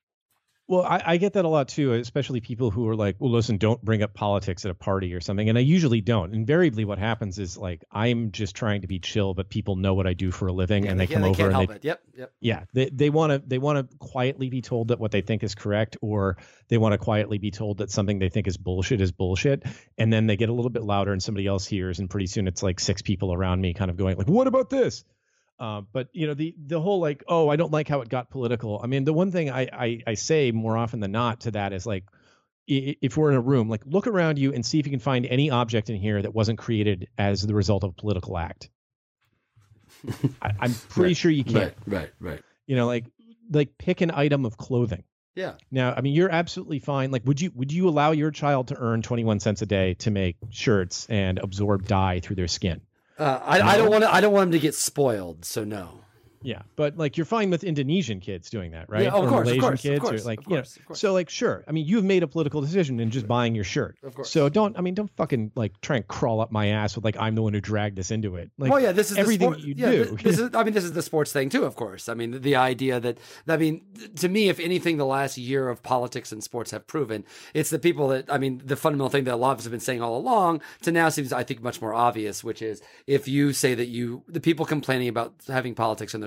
Well, I, I get that a lot too, especially people who are like, well, listen, don't bring up politics at a party or something. And I usually don't. Invariably, what happens is like, I'm just trying to be chill, but people know what I do for a living, yeah, and they, they come they over can't and help they, it. Yep, yep. yeah, they they want to they want to quietly be told that what they think is correct, or they want to quietly be told that something they think is bullshit is bullshit, and then they get a little bit louder and somebody else hears, and pretty soon it's like six people around me kind of going like, what about this? Uh, but you know, the the whole like, oh, I don't like how it got political. I mean, the one thing I, I I say more often than not to that is like, if we're in a room, like look around you and see if you can find any object in here that wasn't created as the result of a political act. I, I'm pretty right, sure you can. Right, right, right. You know, like like pick an item of clothing. Yeah. Now, I mean, you're absolutely fine. Like, would you would you allow your child to earn twenty-one cents a day to make shirts and absorb dye through their skin? Uh, I, I don't want to. I don't want them to get spoiled. So no. Yeah, but like you're fine with Indonesian kids doing that, right? Yeah, of or course, Malaysian of course, kids, of course, or like of you know. course, of course. So like, sure. I mean, you've made a political decision in just buying your shirt. Of course. So don't. I mean, don't fucking like try and crawl up my ass with like I'm the one who dragged us into it. Like, well, yeah, this is everything the sport, you yeah, do. This, this is. I mean, this is the sports thing too. Of course. I mean, the idea that. I mean, to me, if anything, the last year of politics and sports have proven it's the people that. I mean, the fundamental thing that a lot of us have been saying all along to now seems, I think, much more obvious, which is if you say that you, the people complaining about having politics in their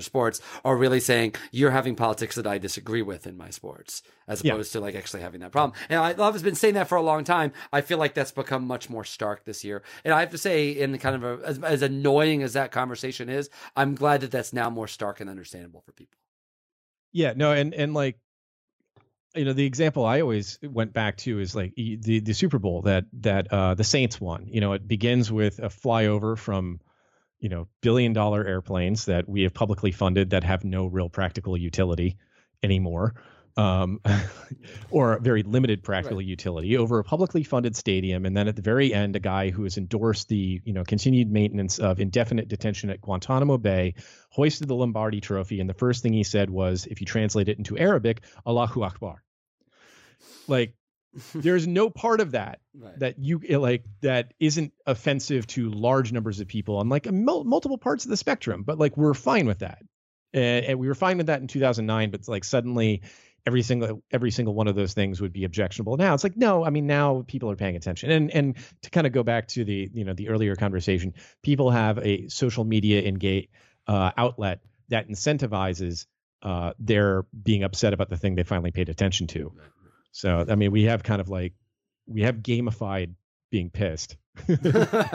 sports are really saying you're having politics that I disagree with in my sports, as opposed yeah. to like actually having that problem. And I love has been saying that for a long time. I feel like that's become much more stark this year. And I have to say, in kind of a, as, as annoying as that conversation is, I'm glad that that's now more stark and understandable for people. Yeah, no, and and like, you know, the example I always went back to is like the the Super Bowl that that uh, the Saints won. You know, it begins with a flyover from, you know, billion dollar airplanes that we have publicly funded that have no real practical utility anymore, um, or very limited practical right. utility over a publicly funded stadium. And then at the very end, a guy who has endorsed the, you know, continued maintenance of indefinite detention at Guantanamo Bay hoisted the Lombardi Trophy. And the first thing he said was, if you translate it into Arabic, Allahu Akbar. Like, there's no part of that right. that you like that isn't offensive to large numbers of people on like mul- multiple parts of the spectrum. But like, we're fine with that. And, and we were fine with that in two thousand nine. But it's like suddenly every single every single one of those things would be objectionable. Now it's like, no, I mean, now people are paying attention. And and to kind of go back to the, you know, the earlier conversation, people have a social media engage uh, outlet that incentivizes uh, their being upset about the thing they finally paid attention to. So, I mean, we have kind of like, we have gamified being pissed. but,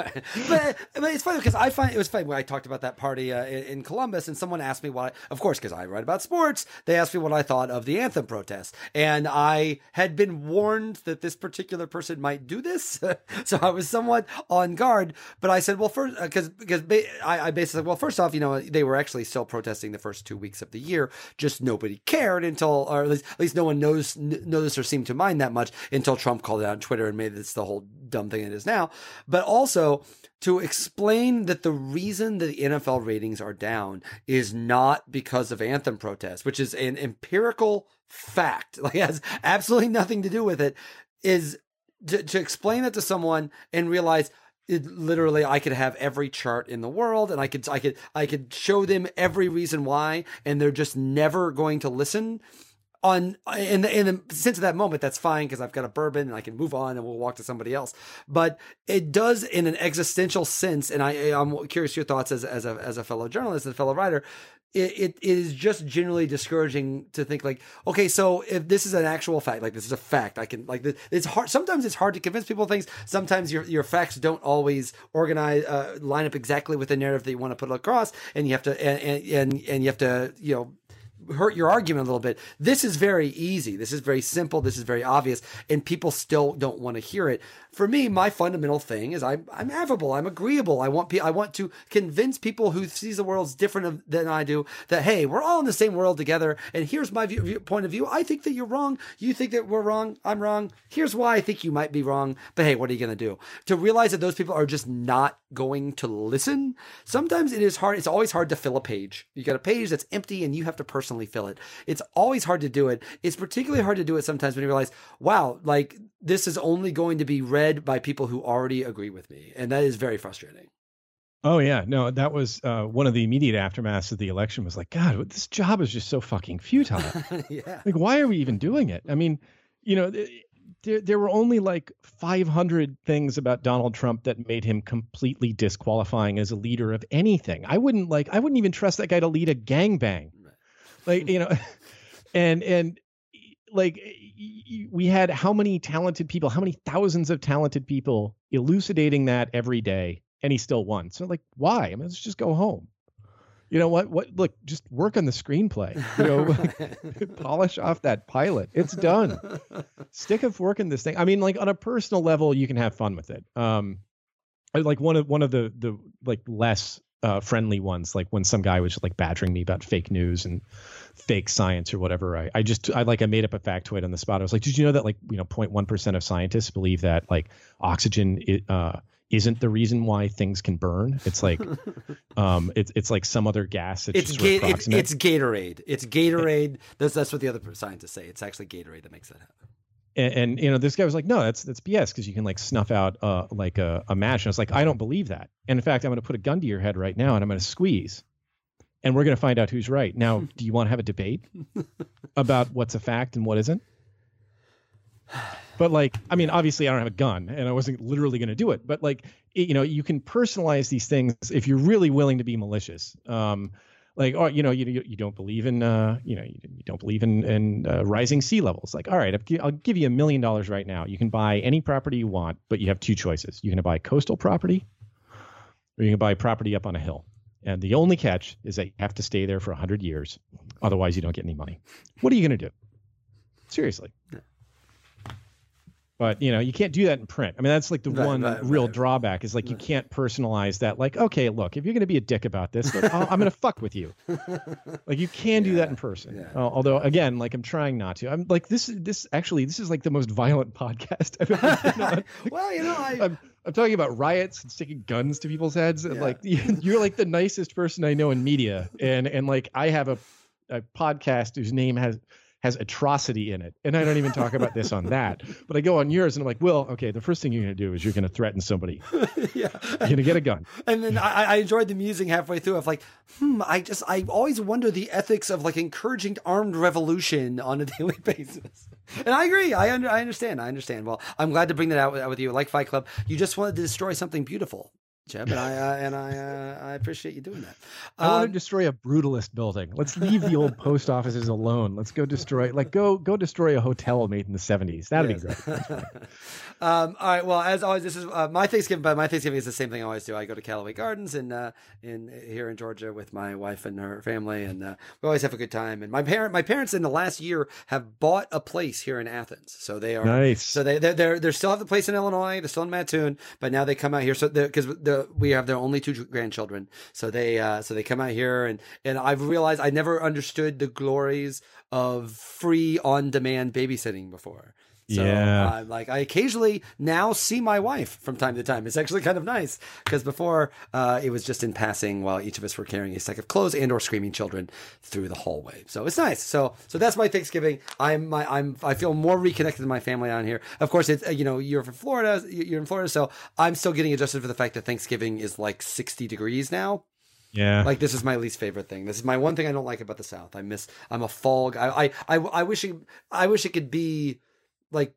but it's funny because I find it was funny when I talked about that party uh, in, in Columbus, and someone asked me what, I, of course, because I write about sports, they asked me what I thought of the anthem protest, and I had been warned that this particular person might do this, so I was somewhat on guard. But I said, well, first, because because I, I basically said, well, first off, you know, they were actually still protesting the first two weeks of the year, just nobody cared until, or at least, at least no one knows noticed or seemed to mind that much until Trump called it out on Twitter and made this the whole dumb thing it is now. But also to explain that the reason that the N F L ratings are down is not because of anthem protests, which is an empirical fact, like it has absolutely nothing to do with it, is to, to explain that to someone and realize it, literally I could have every chart in the world and I could, I could, I could show them every reason why, and they're just never going to listen. On in the, in the sense of that moment, that's fine because I've got a bourbon and I can move on and we'll walk to somebody else. But it does, in an existential sense, and I I'm curious your thoughts as as a as a fellow journalist and a fellow writer. It, it is just generally discouraging to think like, okay, so if this is an actual fact, like this is a fact, I can like it's hard. Sometimes it's hard to convince people of things. Sometimes your your facts don't always organize uh, line up exactly with the narrative that you want to put across, and you have to and and and you have to you know. hurt your argument a little bit. This is very easy. This is very simple. This is very obvious, and people still don't want to hear it. For me, my fundamental thing is I'm I'm affable. I'm agreeable. I want pe- I want to convince people who sees the world different than I do that hey, we're all in the same world together. And here's my view, view, point of view. I think that you're wrong. You think that we're wrong. I'm wrong. Here's why I think you might be wrong. But hey, what are you going to do? To realize that those people are just not going to listen. Sometimes it is hard. It's always hard to fill a page. You got a page that's empty, and you have to personally fill it. It's always hard to do it. It's particularly hard to do it sometimes when you realize, wow, like this is only going to be read by people who already agree with me. And that is very frustrating. Oh yeah, no, that was uh, one of the immediate aftermaths of the election was like, God, this job is just so fucking futile. Yeah. Like, why are we even doing it? I mean, you know, there, there were only like five hundred things about Donald Trump that made him completely disqualifying as a leader of anything. I wouldn't like, I wouldn't even trust that guy to lead a gangbang. Like, you know, and, and like we had how many talented people, how many thousands of talented people elucidating that every day, and he still won. So like, why? I mean, let's just go home. You know what, what, look, just work on the screenplay, you know, polish off that pilot. It's done. Stick a fork in this thing. I mean, like on a personal level, you can have fun with it. Um, like one of, one of the, the like less, Uh, friendly ones, like when some guy was just like badgering me about fake news and fake science or whatever. I, I just, I like, I made up a factoid on the spot. I was like, did you know that like, you know, zero point one percent of scientists believe that like oxygen uh, isn't the reason why things can burn? It's like, um, it's it's like some other gas. That's it's, just ga- it's it's Gatorade. It's Gatorade. That's that's what the other scientists say. It's actually Gatorade that makes that happen. And, and, you know, this guy was like, no, that's that's B S because you can like snuff out uh, like a, a match. And I was like, I don't believe that. And in fact, I'm going to put a gun to your head right now and I'm going to squeeze and we're going to find out who's right. Now, do you want to have a debate about what's a fact and what isn't? But like, I mean, obviously I don't have a gun and I wasn't literally going to do it. But like, it, you know, you can personalize these things if you're really willing to be malicious. Um, like, oh, you know, you you, you don't believe in, uh, you know, you, you don't believe in in uh, rising sea levels. Like, all right, I'll, gi- I'll give you a million dollars right now. You can buy any property you want, but you have two choices. You can buy coastal property, or you can buy property up on a hill. And the only catch is that you have to stay there for a hundred years, otherwise you don't get any money. What are you going to do? Seriously. But, you know, you can't do that in print. I mean, that's like the Right, one right, real right. drawback is like you Right. can't personalize that. Like, okay, look, if you're going to be a dick about this, look, I'll, I'm going to fuck with you. Like, you can do that Yeah, in person. yeah. Uh, although, again, like I'm trying not to. I'm like this. This actually, this is like the most violent podcast I've ever been on. Well, you know, I I'm, I'm talking about riots and sticking guns to people's heads. And Yeah. like, you're like the nicest person I know in media, and and like I have a a podcast whose name has. has atrocity in it. And I don't even talk about this on that. But I go on yours and I'm like, well, okay, the first thing you're going to do is you're going to threaten somebody. yeah. You're going to get a gun. And then I, I enjoyed the musing halfway through of like, hmm, I just, I always wonder the ethics of like encouraging armed revolution on a daily basis. And I agree. I under, I understand. I understand. Well, I'm glad to bring that out with, with you. Like Fight Club, you just wanted to destroy something beautiful, Jeb, and I uh, and I uh, I appreciate you doing that. I want Um, to destroy a brutalist building. Let's leave the old post offices alone. Let's go destroy, like go go destroy a hotel made in the seventies. That'd Yes. be great. That's fine. um, all right. Well, as always, this is uh, my Thanksgiving. But my Thanksgiving is the same thing I always do. I go to Callaway Gardens in uh, in here in Georgia with my wife and her family, and uh, we always have a good time. And my parent, my parents in the last year have bought a place here in Athens, so they are Nice. So they they're, they're they still have the place in Illinois. They're still in Mattoon, but now they come out here. So because the we have their only two grandchildren, so they uh, so they come out here, and and I've realized I never understood the glories of free on demand babysitting before. So Yeah. I'm like, I occasionally now see my wife from time to time. It's actually kind of nice because before uh, it was just in passing while each of us were carrying a stack of clothes and or screaming children through the hallway. So it's nice. So so that's my Thanksgiving. I'm my I'm I feel more reconnected to my family on here. Of course, it's uh, you know you're from Florida. You're in Florida, so I'm still getting adjusted for the fact that Thanksgiving is like sixty degrees now. Yeah. Like this is my least favorite thing. This is my one thing I don't like about the South. I miss. I'm a fall guy. I I I wish it, I wish it could be like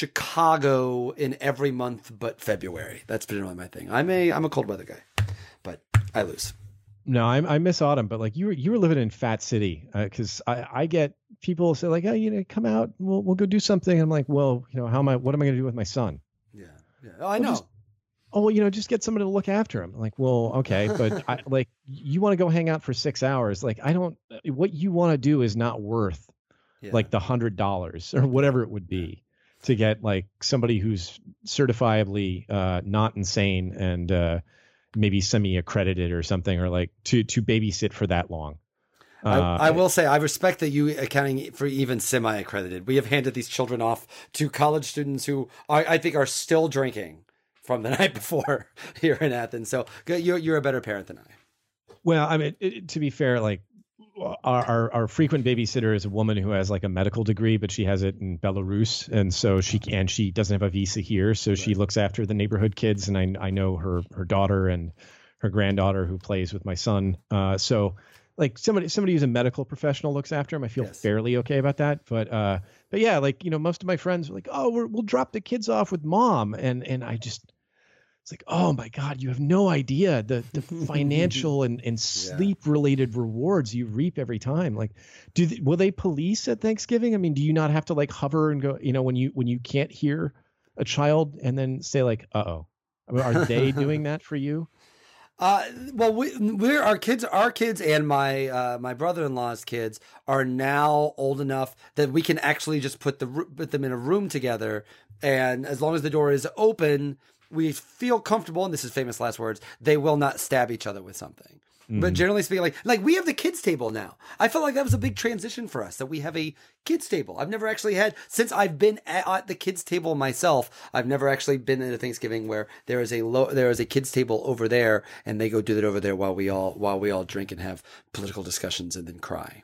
Chicago in every month but February. That's generally my thing. I'm a I'm a cold weather guy, but I lose. No, I, I miss autumn, but like you were, you were living in Fat City, because I, I get people say like, oh, you know, come out, we'll we'll go do something. I'm like, well, you know, how am I? What am I going to do with my son? Yeah, yeah. Oh, I Well, know. just- Oh, well, you know, just get somebody to look after him. Like, well, okay, but I, like, you want to go hang out for six hours? Like, I don't. What you want to do is not worth Yeah. like the hundred dollars or whatever it would be to get like somebody who's certifiably uh, not insane and uh, maybe semi-accredited or something, or like to to babysit for that long. I, Uh, I will say I respect that you accounting for even semi-accredited. We have handed these children off to college students who are, I think are still drinking from the night before here in Athens. So good- you're you're a better parent than I. Well, I mean, it, to be fair, like our, our our frequent babysitter is a woman who has like a medical degree, but she has it in Belarus, and so she and she doesn't have a visa here, so she looks after the neighborhood kids. And I I know her her daughter and her granddaughter who plays with my son. Uh, so like somebody somebody who's a medical professional looks after him. I feel Yes. fairly okay about that. But uh, but yeah, like you know, most of my friends were like, oh, we're, we'll drop the kids off with mom, and and I just. It's like, oh my God, you have no idea the the financial and, and sleep related rewards you reap every time. Like, do they, will they police at Thanksgiving? I mean, do you not have to like hover and go, you know, when you when you can't hear a child and then say like, uh oh, I mean, are they doing that for you? Uh, well, we, we're our kids, our kids, and my uh, my brother-in-law's kids are now old enough that we can actually just put the put them in a room together, and as long as the door is open, we feel comfortable. And this is famous last words. They will not stab each other with something. But generally speaking, like like we have the kids table now. I felt like that was a big transition for us that we have a kids table. I've never actually had since I've been at, at the kids table myself. I've never actually been at a Thanksgiving where there is a low, there is a kids table over there, and they go do that over there while we all while we all drink and have political discussions and then cry.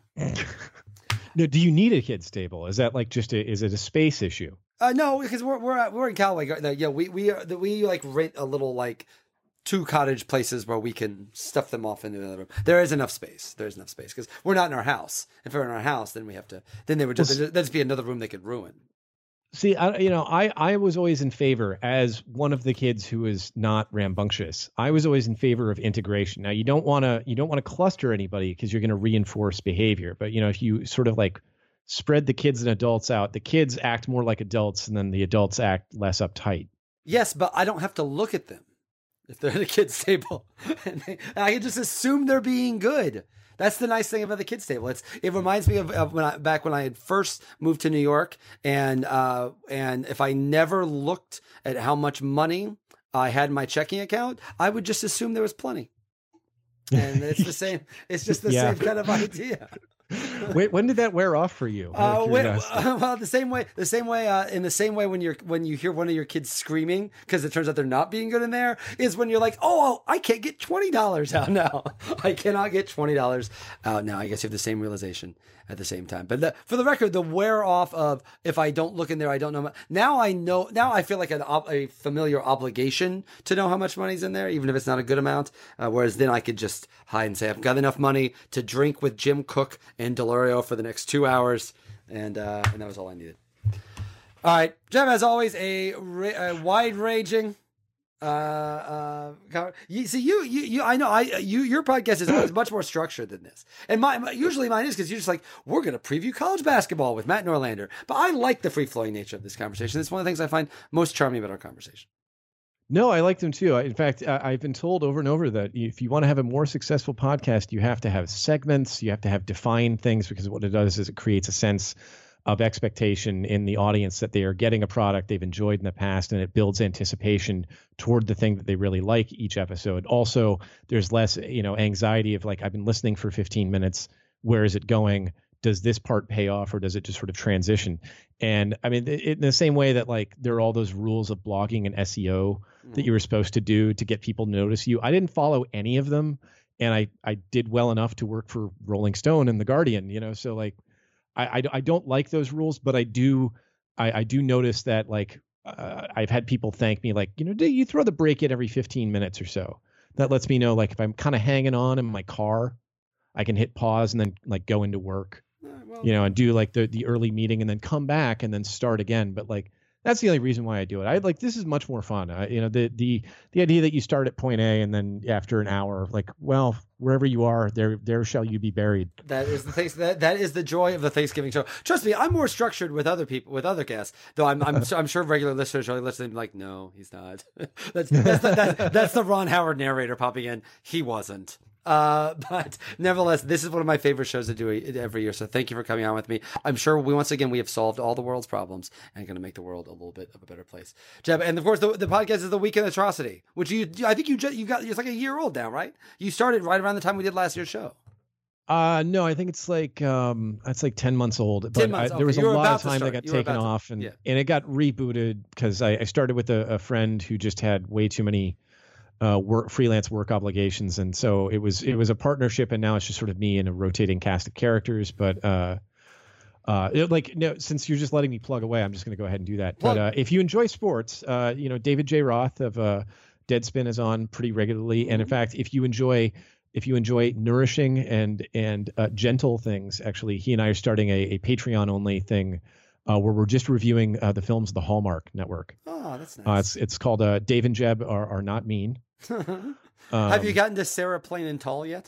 No, do you need a kids table? Is that like just a, is it a space issue? Uh, no, because we're we're we're in Callaway. Yeah, we we are, we like rent a little like. two cottage places where we can stuff them off into another room. There is enough space. There is enough space because we're not in our house. If we're in our house, then we have to. Then they would just Well, that'd just be another room they could ruin. See, I, you know, I, I was always in favor, as one of the kids who is not rambunctious. I was always in favor of integration. Now, you don't want to you don't want to cluster anybody because you're going to reinforce behavior. But you know, if you sort of like spread the kids and adults out, the kids act more like adults, and then the adults act less uptight. Yes, but I don't have to look at them if they're at a kids' table. And they, I can just assume they're being good. That's the nice thing about the kids' table. It's it reminds me of, of when I, back when I had first moved to New York, and uh, and if I never looked at how much money I had in my checking account, I would just assume there was plenty. And it's the same. It's just the Yeah. same kind of idea. Wait, when did that wear off for you? Out Uh, of when, curiosity. well, the same way, the same way, uh, in the same way when you're when you hear one of your kids screaming because it turns out they're not being good in there, is when you're like, oh, I can't get twenty dollars out now. I cannot get twenty dollars out now. I guess you have the same realization at the same time. But the, for the record, the wear off of if I don't look in there, I don't know. Now I know. Now I feel like an, a familiar obligation to know how much money's in there, even if it's not a good amount. Uh, whereas then I could just hide and say I've got enough money to drink with Jim Cook and Delorio for the next two hours, and uh, and that was all I needed. All right, Jeb, as always, a, a wide-ranging. Uh, uh, you see, you, you, you, I know, I, you, your podcast is, is much more structured than this, and my, usually mine is because you're just like, we're going to preview college basketball with Matt Norlander. But I like the free-flowing nature of this conversation. It's one of the things I find most charming about our conversation. No, I like them too. In fact, I've been told over and over that if you want to have a more successful podcast, you have to have segments, you have to have defined things, because what it does is it creates a sense of expectation in the audience that they are getting a product they've enjoyed in the past, and it builds anticipation toward the thing that they really like each episode. Also, there's less, you know, anxiety of like, I've been listening for fifteen minutes. Where is it going? Does this part pay off, or does it just sort of transition? And I mean, it, in the same way that like there are all those rules of blogging and S E O that you were supposed to do to get people to notice you. I didn't follow any of them, and I I did well enough to work for Rolling Stone and The Guardian, you know. So like, I I, I don't like those rules, but I do I, I do notice that like uh, I've had people thank me like, you know, do you throw the break in every fifteen minutes or so? That lets me know like if I'm kind of hanging on in my car, I can hit pause and then like go into work. You know, and do like the the early meeting and then come back and then start again. But like, that's the only reason why I do it. I like, this is much more fun. I, you know, the the the idea that you start at point A and then after an hour, like, well, wherever you are, there there shall you be buried. That is the thing. That that is the joy of the Thanksgiving show. Trust me, I'm more structured with other people, with other guests. Though I'm I'm I'm sure regular listeners are listening like, no, he's not. that's that's the, that's, that's the Ron Howard narrator popping in. He wasn't. Uh, but nevertheless, this is one of my favorite shows to do every year. So thank you for coming on with me. I'm sure we, once again, we have solved all the world's problems and going to make the world a little bit of a better place. Jeb, and of course, the, the podcast is The Weekend Atrocity, which you, I think you just, you got, it's like a year old now, right? You started right around the time we did last year's show. Uh, no, I think it's like, um, it's like ten months old, but ten months, I, okay. there was You a were lot about of to time that start. got You were taken about to- off, and, yeah. and it got rebooted because I, I started with a, a friend who just had way too many uh, work, freelance work obligations. And so it was, it was a partnership, and now it's just sort of me and a rotating cast of characters. But, uh, uh, it, like, no, since you're just letting me plug away, I'm just going to go ahead and do that. But, uh, if you enjoy sports, uh, you know, David J. Roth of, uh, Deadspin is on pretty regularly. And in fact, if you enjoy, if you enjoy nourishing and, and, uh, gentle things, actually, he and I are starting a, a Patreon only thing, uh, where we're just reviewing, uh, the films of the Hallmark Network. Oh, that's nice. Uh, it's, it's called, uh, Dave and Jeb are, are not mean. Have Um, you gotten to Sarah Plain and Tall yet?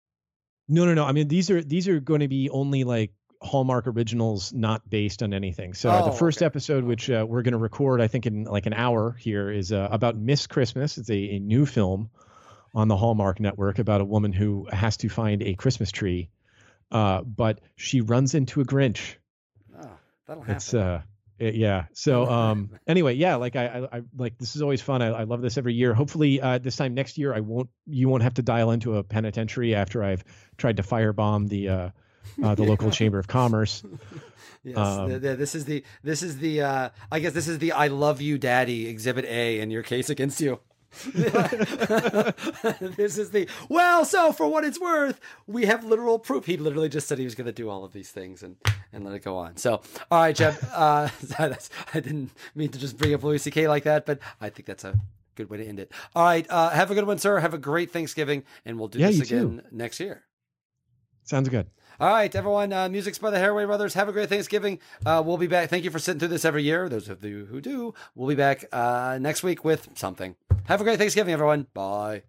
No, no, no. I mean, these are these are going to be only like Hallmark originals, not based on anything. So uh, Oh, the first okay. episode, which uh, we're going to record, I think in like an hour here, is uh, about Miss Christmas. It's a, a new film on the Hallmark Network about a woman who has to find a Christmas tree, uh, but she runs into a Grinch. Oh, that'll happen. It's uh, it- yeah. So um, anyway, yeah, like I, I, I like this is always fun. I, I love this every year. Hopefully, uh, this time next year, I won't. You won't have to dial into a penitentiary after I've tried to firebomb the uh, uh, the local chamber of commerce. Yes, Um, the, the, this is the this is the uh, I guess this is the I love you, Daddy Exhibit A in your case against you. This is the well. So for what it's worth, we have literal proof. He literally just said he was going to do all of these things and and let it go on. So all right, Jeb. Uh, that's, I didn't mean to just bring up Louis C K like that, but I think that's a good way to end it. All right, uh, have a good one, sir. Have a great Thanksgiving, and we'll do Yeah, this you again too. next year. Sounds good. All right, everyone. Uh, music's by the Haraway Brothers. Have a great Thanksgiving. Uh, we'll be back. Thank you for sitting through this every year. Those of you who do, we'll be back uh, next week with something. Have a great Thanksgiving, everyone. Bye.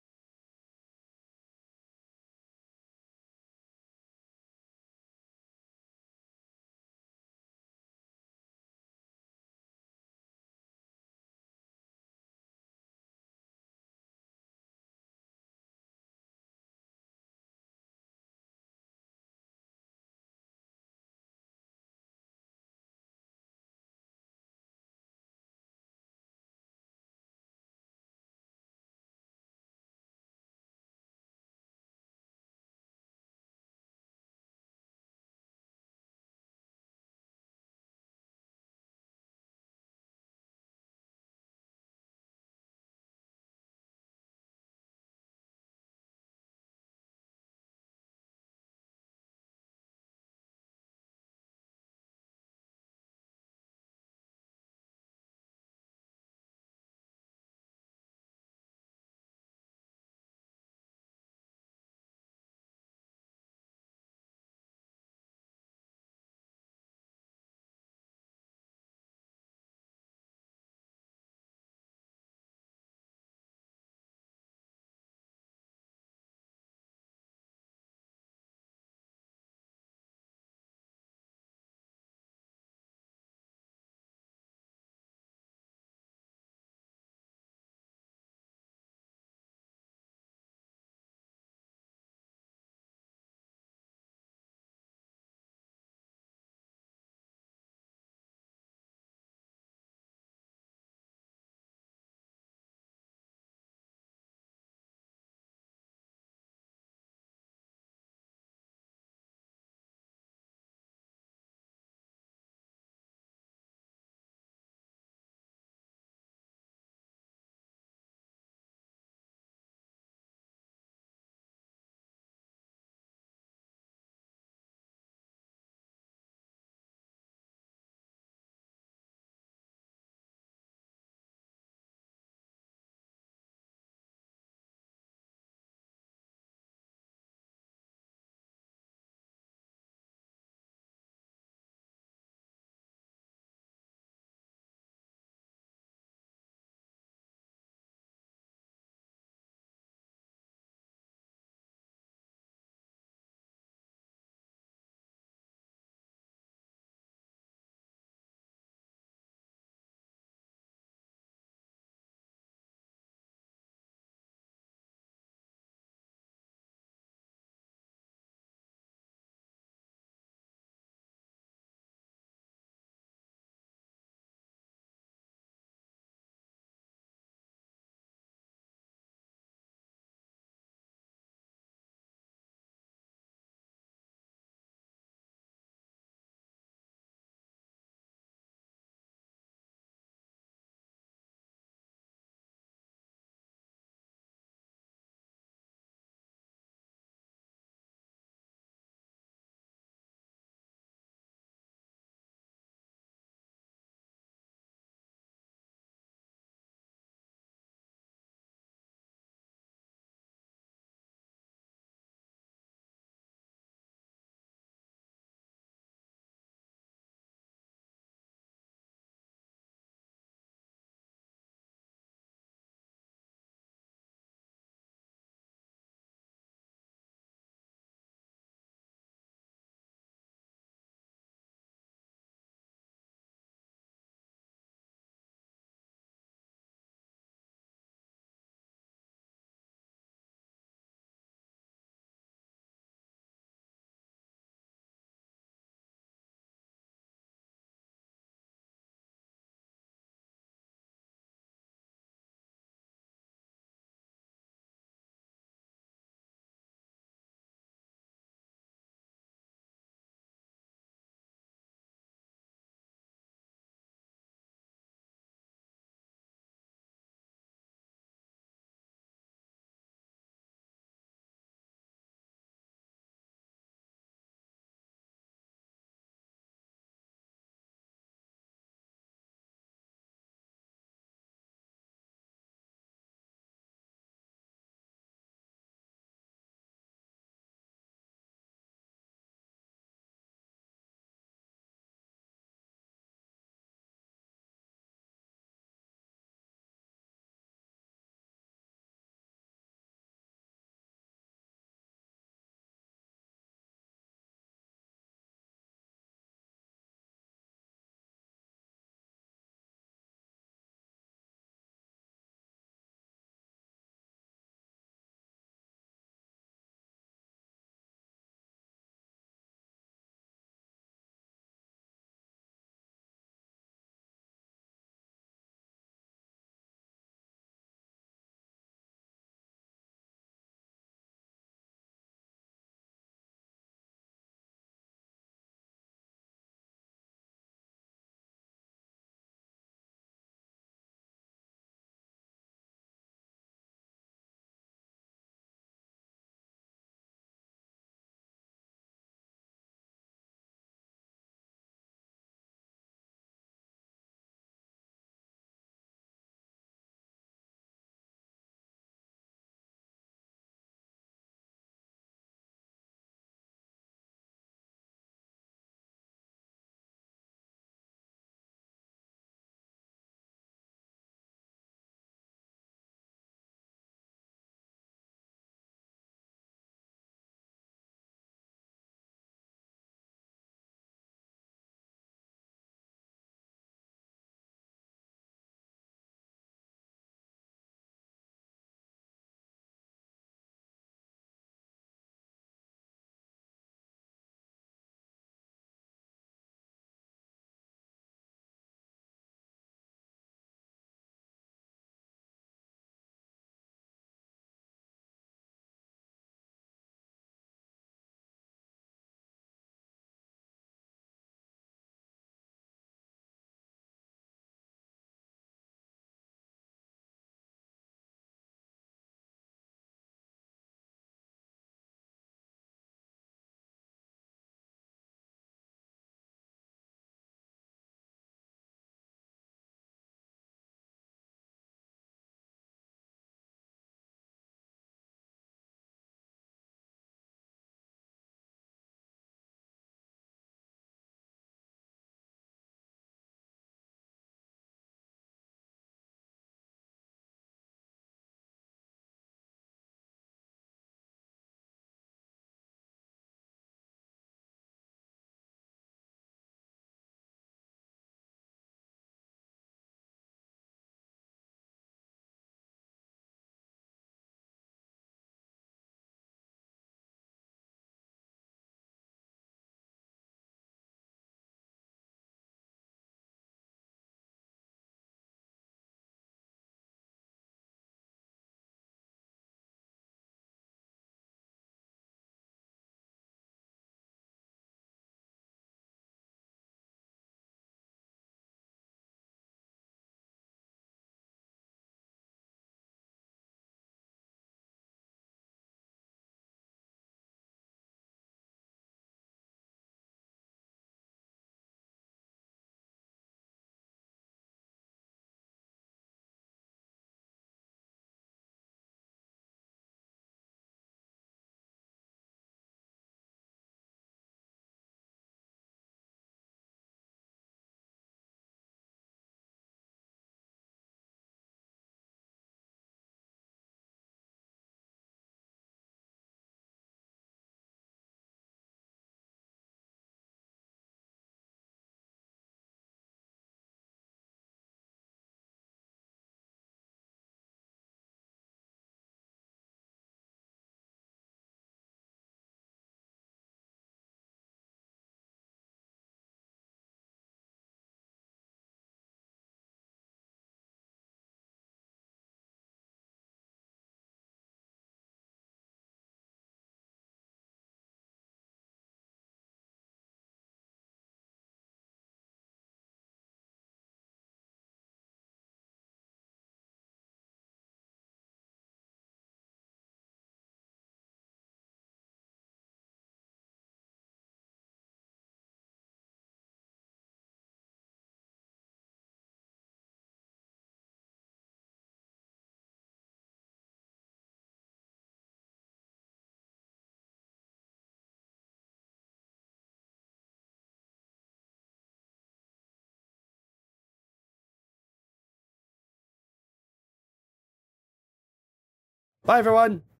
Bye, everyone.